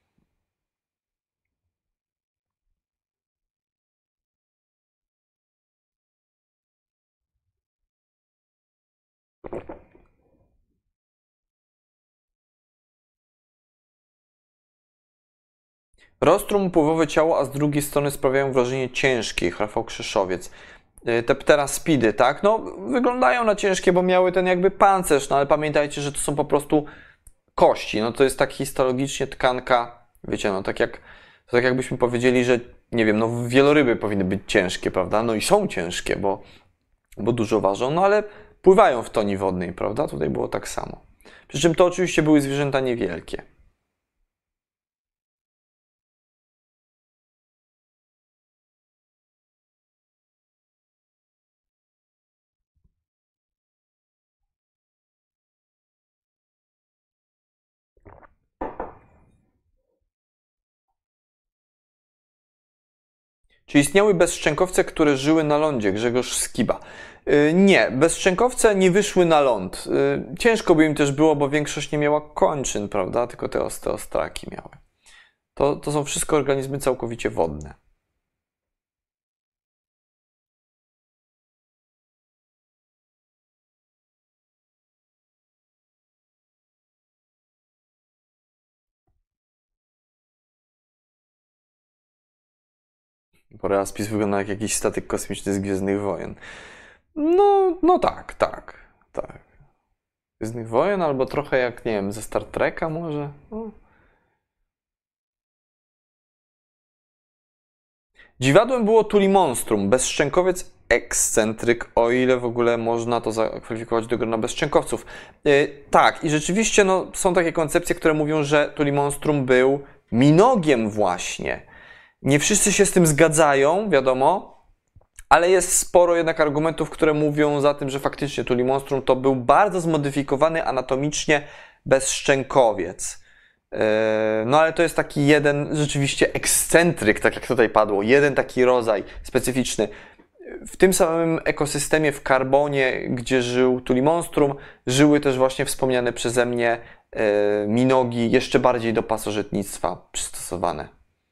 Rostrum, pływowe ciało, a z drugiej strony sprawiają wrażenie ciężkich. Rafał Krzyszowiec. Te pteraspidy, tak? No, wyglądają na ciężkie, bo miały ten jakby pancerz, no ale pamiętajcie, że to są po prostu kości. No to jest tak histologicznie tkanka, wiecie, no tak jak, to tak jakbyśmy powiedzieli, że nie wiem, no wieloryby powinny być ciężkie, prawda? No i są ciężkie, bo, bo dużo ważą, no ale pływają w toni wodnej, prawda? Tutaj było tak samo. Przy czym to oczywiście były zwierzęta niewielkie. Czy istniały bezszczękowce, które żyły na lądzie? Grzegorz Skiba. Yy, nie, bezszczękowce nie wyszły na ląd. Yy, ciężko by im też było, bo większość nie miała kończyn, prawda? Tylko te osteostraki miały. To, to są wszystko organizmy całkowicie wodne. Boreal Spis wygląda jak jakiś statek kosmiczny z Gwiezdnych Wojen. No, no tak, tak, tak. Gwiezdnych Wojen albo trochę jak, nie wiem, ze Star Treka może? No. Dziwadłem było Tuli Monstrum, bezszczękowiec ekscentryk, o ile w ogóle można to zakwalifikować do grona bezszczękowców. Yy, tak, i rzeczywiście no, są takie koncepcje, które mówią, że Tuli Monstrum był minogiem właśnie. Nie wszyscy się z tym zgadzają, wiadomo, ale jest sporo jednak argumentów, które mówią za tym, że faktycznie Tuli Monstrum to był bardzo zmodyfikowany anatomicznie bezszczękowiec. No ale to jest taki jeden rzeczywiście ekscentryk, tak jak tutaj padło, jeden taki rodzaj specyficzny. W tym samym ekosystemie w Karbonie, gdzie żył Tuli Monstrum, żyły też właśnie wspomniane przeze mnie minogi jeszcze bardziej do pasożytnictwa przystosowane.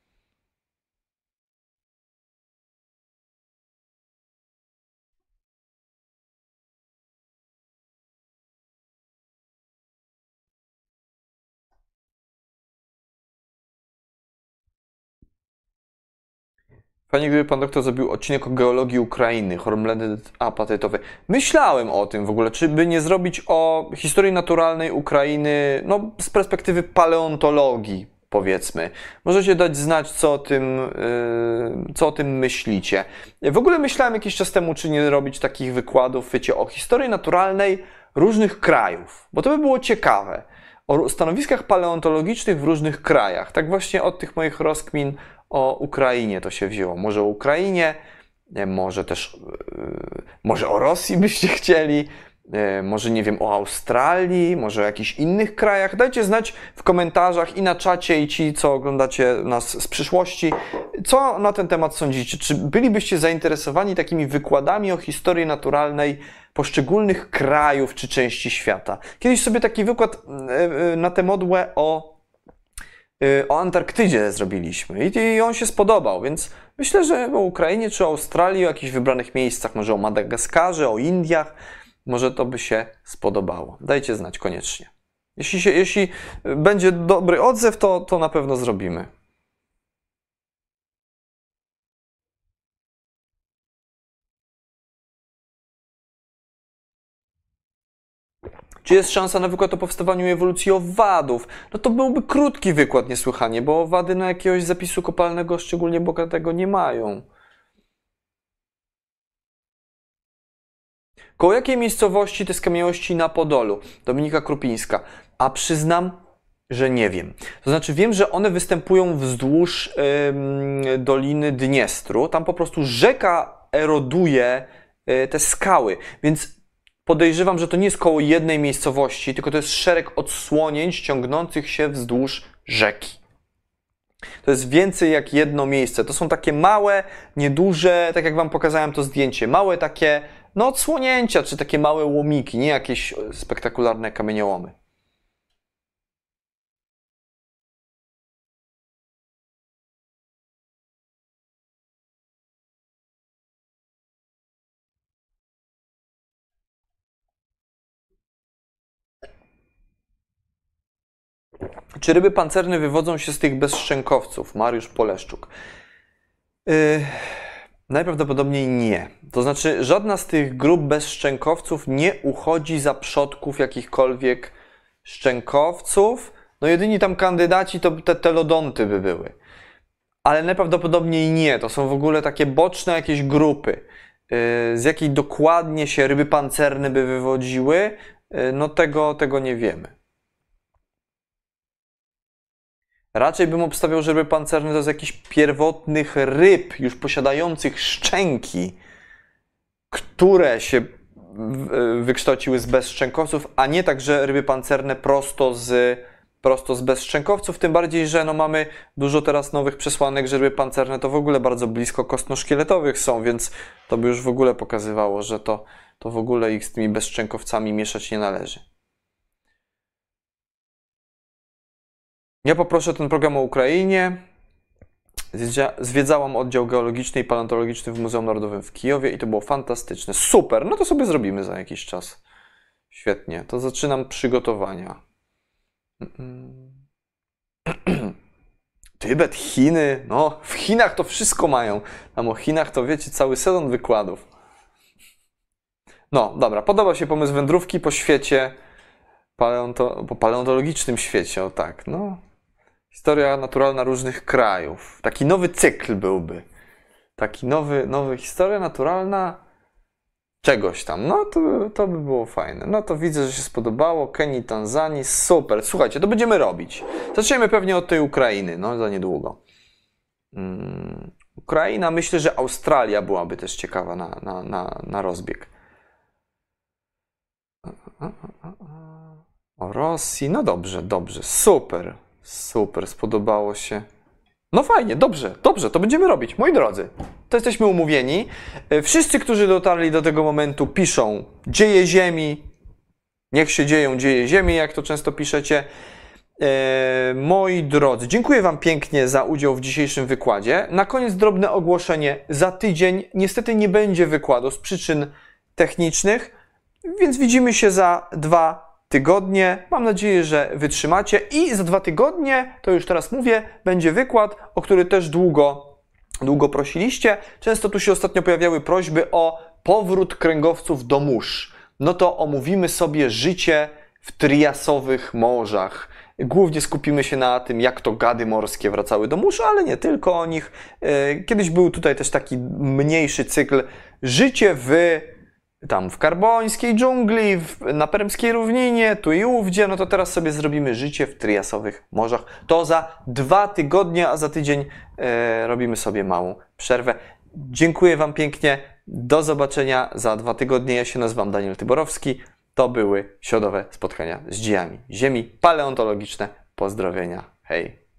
Fajnie, gdyby pan doktor zrobił odcinek o geologii Ukrainy, hormledy apatytowe. Myślałem o tym w ogóle, czy by nie zrobić o historii naturalnej Ukrainy, no z perspektywy paleontologii, powiedzmy. Możecie dać znać, co o tym, yy, co o tym myślicie. W ogóle myślałem jakiś czas temu, czy nie robić takich wykładów, wiecie, o historii naturalnej różnych krajów, bo to by było ciekawe. O stanowiskach paleontologicznych w różnych krajach. Tak właśnie od tych moich rozkmin o Ukrainie to się wzięło. Może o Ukrainie, może też, może o Rosji byście chcieli, może nie wiem, o Australii, może o jakichś innych krajach. Dajcie znać w komentarzach i na czacie, i ci, co oglądacie nas z przyszłości, co na ten temat sądzicie. Czy bylibyście zainteresowani takimi wykładami o historii naturalnej poszczególnych krajów czy części świata? Kiedyś sobie taki wykład na tę modłę o o Antarktydzie zrobiliśmy i on się spodobał, więc myślę, że o Ukrainie czy o Australii, o jakichś wybranych miejscach, może o Madagaskarze, o Indiach, może to by się spodobało. Dajcie znać koniecznie. Jeśli, się, jeśli będzie dobry odzew, to, to na pewno zrobimy. Czy jest szansa na wykład o powstawaniu i ewolucji owadów? No to byłby krótki wykład niesłychanie, bo owady na jakiegoś zapisu kopalnego szczególnie bogatego nie mają. Koło jakiej miejscowości te skamieniałości na Podolu? Dominika Krupińska. A przyznam, że nie wiem. To znaczy wiem, że one występują wzdłuż yy, Doliny Dniestru. Tam po prostu rzeka eroduje yy, te skały, więc podejrzewam, że to nie jest koło jednej miejscowości, tylko to jest szereg odsłonięć ciągnących się wzdłuż rzeki. To jest więcej jak jedno miejsce. To są takie małe, nieduże, tak jak wam pokazałem to zdjęcie, małe takie no odsłonięcia, czy takie małe łomiki, nie jakieś spektakularne kamieniołomy. Czy ryby pancerne wywodzą się z tych bezszczękowców? Mariusz Poleszczuk. Yy, najprawdopodobniej nie. To znaczy, żadna z tych grup bezszczękowców nie uchodzi za przodków jakichkolwiek szczękowców. No jedyni tam kandydaci to te telodonty by były. Ale najprawdopodobniej nie. To są w ogóle takie boczne jakieś grupy. Yy, z jakiej dokładnie się ryby pancerne by wywodziły, yy, no tego, tego nie wiemy. Raczej bym obstawiał, że ryby pancerne to z jakichś pierwotnych ryb, już posiadających szczęki, które się wykształciły z bezszczękowców, a nie tak, że ryby pancerne prosto z, prosto z bezszczękowców. Tym bardziej, że no mamy dużo teraz nowych przesłanek, że ryby pancerne to w ogóle bardzo blisko kostnoszkieletowych są, więc to by już w ogóle pokazywało, że to, to w ogóle ich z tymi bezszczękowcami mieszać nie należy. Ja poproszę ten program o Ukrainie. Zwiedzałam oddział geologiczny i paleontologiczny w Muzeum Narodowym w Kijowie i to było fantastyczne. Super, no to sobie zrobimy za jakiś czas. Świetnie, to zaczynam przygotowania. Tybet, Chiny, no w Chinach to wszystko mają. Tam o Chinach to wiecie, cały sezon wykładów. No, dobra, podoba się pomysł wędrówki po świecie, paleonto, po paleontologicznym świecie, o tak, no. Historia naturalna różnych krajów. Taki nowy cykl byłby. Taki nowy, nowy historia naturalna czegoś tam. No to, to by było fajne. No to widzę, że się spodobało. Kenii, Tanzanii, super. Słuchajcie, to będziemy robić. Zaczniemy pewnie od tej Ukrainy, no za niedługo. Hmm. Ukraina, myślę, że Australia byłaby też ciekawa na, na, na, na rozbieg. O Rosji, no dobrze, dobrze, super, super, spodobało się. No fajnie, dobrze, dobrze, to będziemy robić, moi drodzy. To jesteśmy umówieni. Wszyscy, którzy dotarli do tego momentu, piszą dzieje ziemi, niech się dzieją dzieje ziemi, jak to często piszecie. E, moi drodzy, dziękuję Wam pięknie za udział w dzisiejszym wykładzie. Na koniec drobne ogłoszenie. Za tydzień niestety nie będzie wykładu z przyczyn technicznych, więc widzimy się za dwa tygodnie. Mam nadzieję, że wytrzymacie. I za dwa tygodnie, to już teraz mówię, będzie wykład, o który też długo, długo prosiliście. Często tu się ostatnio pojawiały prośby o powrót kręgowców do mórz. No to omówimy sobie życie w triasowych morzach. Głównie skupimy się na tym, jak to gady morskie wracały do mórz, ale nie tylko o nich. Kiedyś był tutaj też taki mniejszy cykl życie w tam w karbońskiej dżungli, w, na permskiej równinie, tu i ówdzie. No to teraz sobie zrobimy życie w triasowych morzach. To za dwa tygodnie, a za tydzień e, robimy sobie małą przerwę. Dziękuję Wam pięknie. Do zobaczenia za dwa tygodnie. Ja się nazywam Daniel Tyborowski. To były środowe spotkania z dziejami Ziemi paleontologiczne. Pozdrowienia. Hej!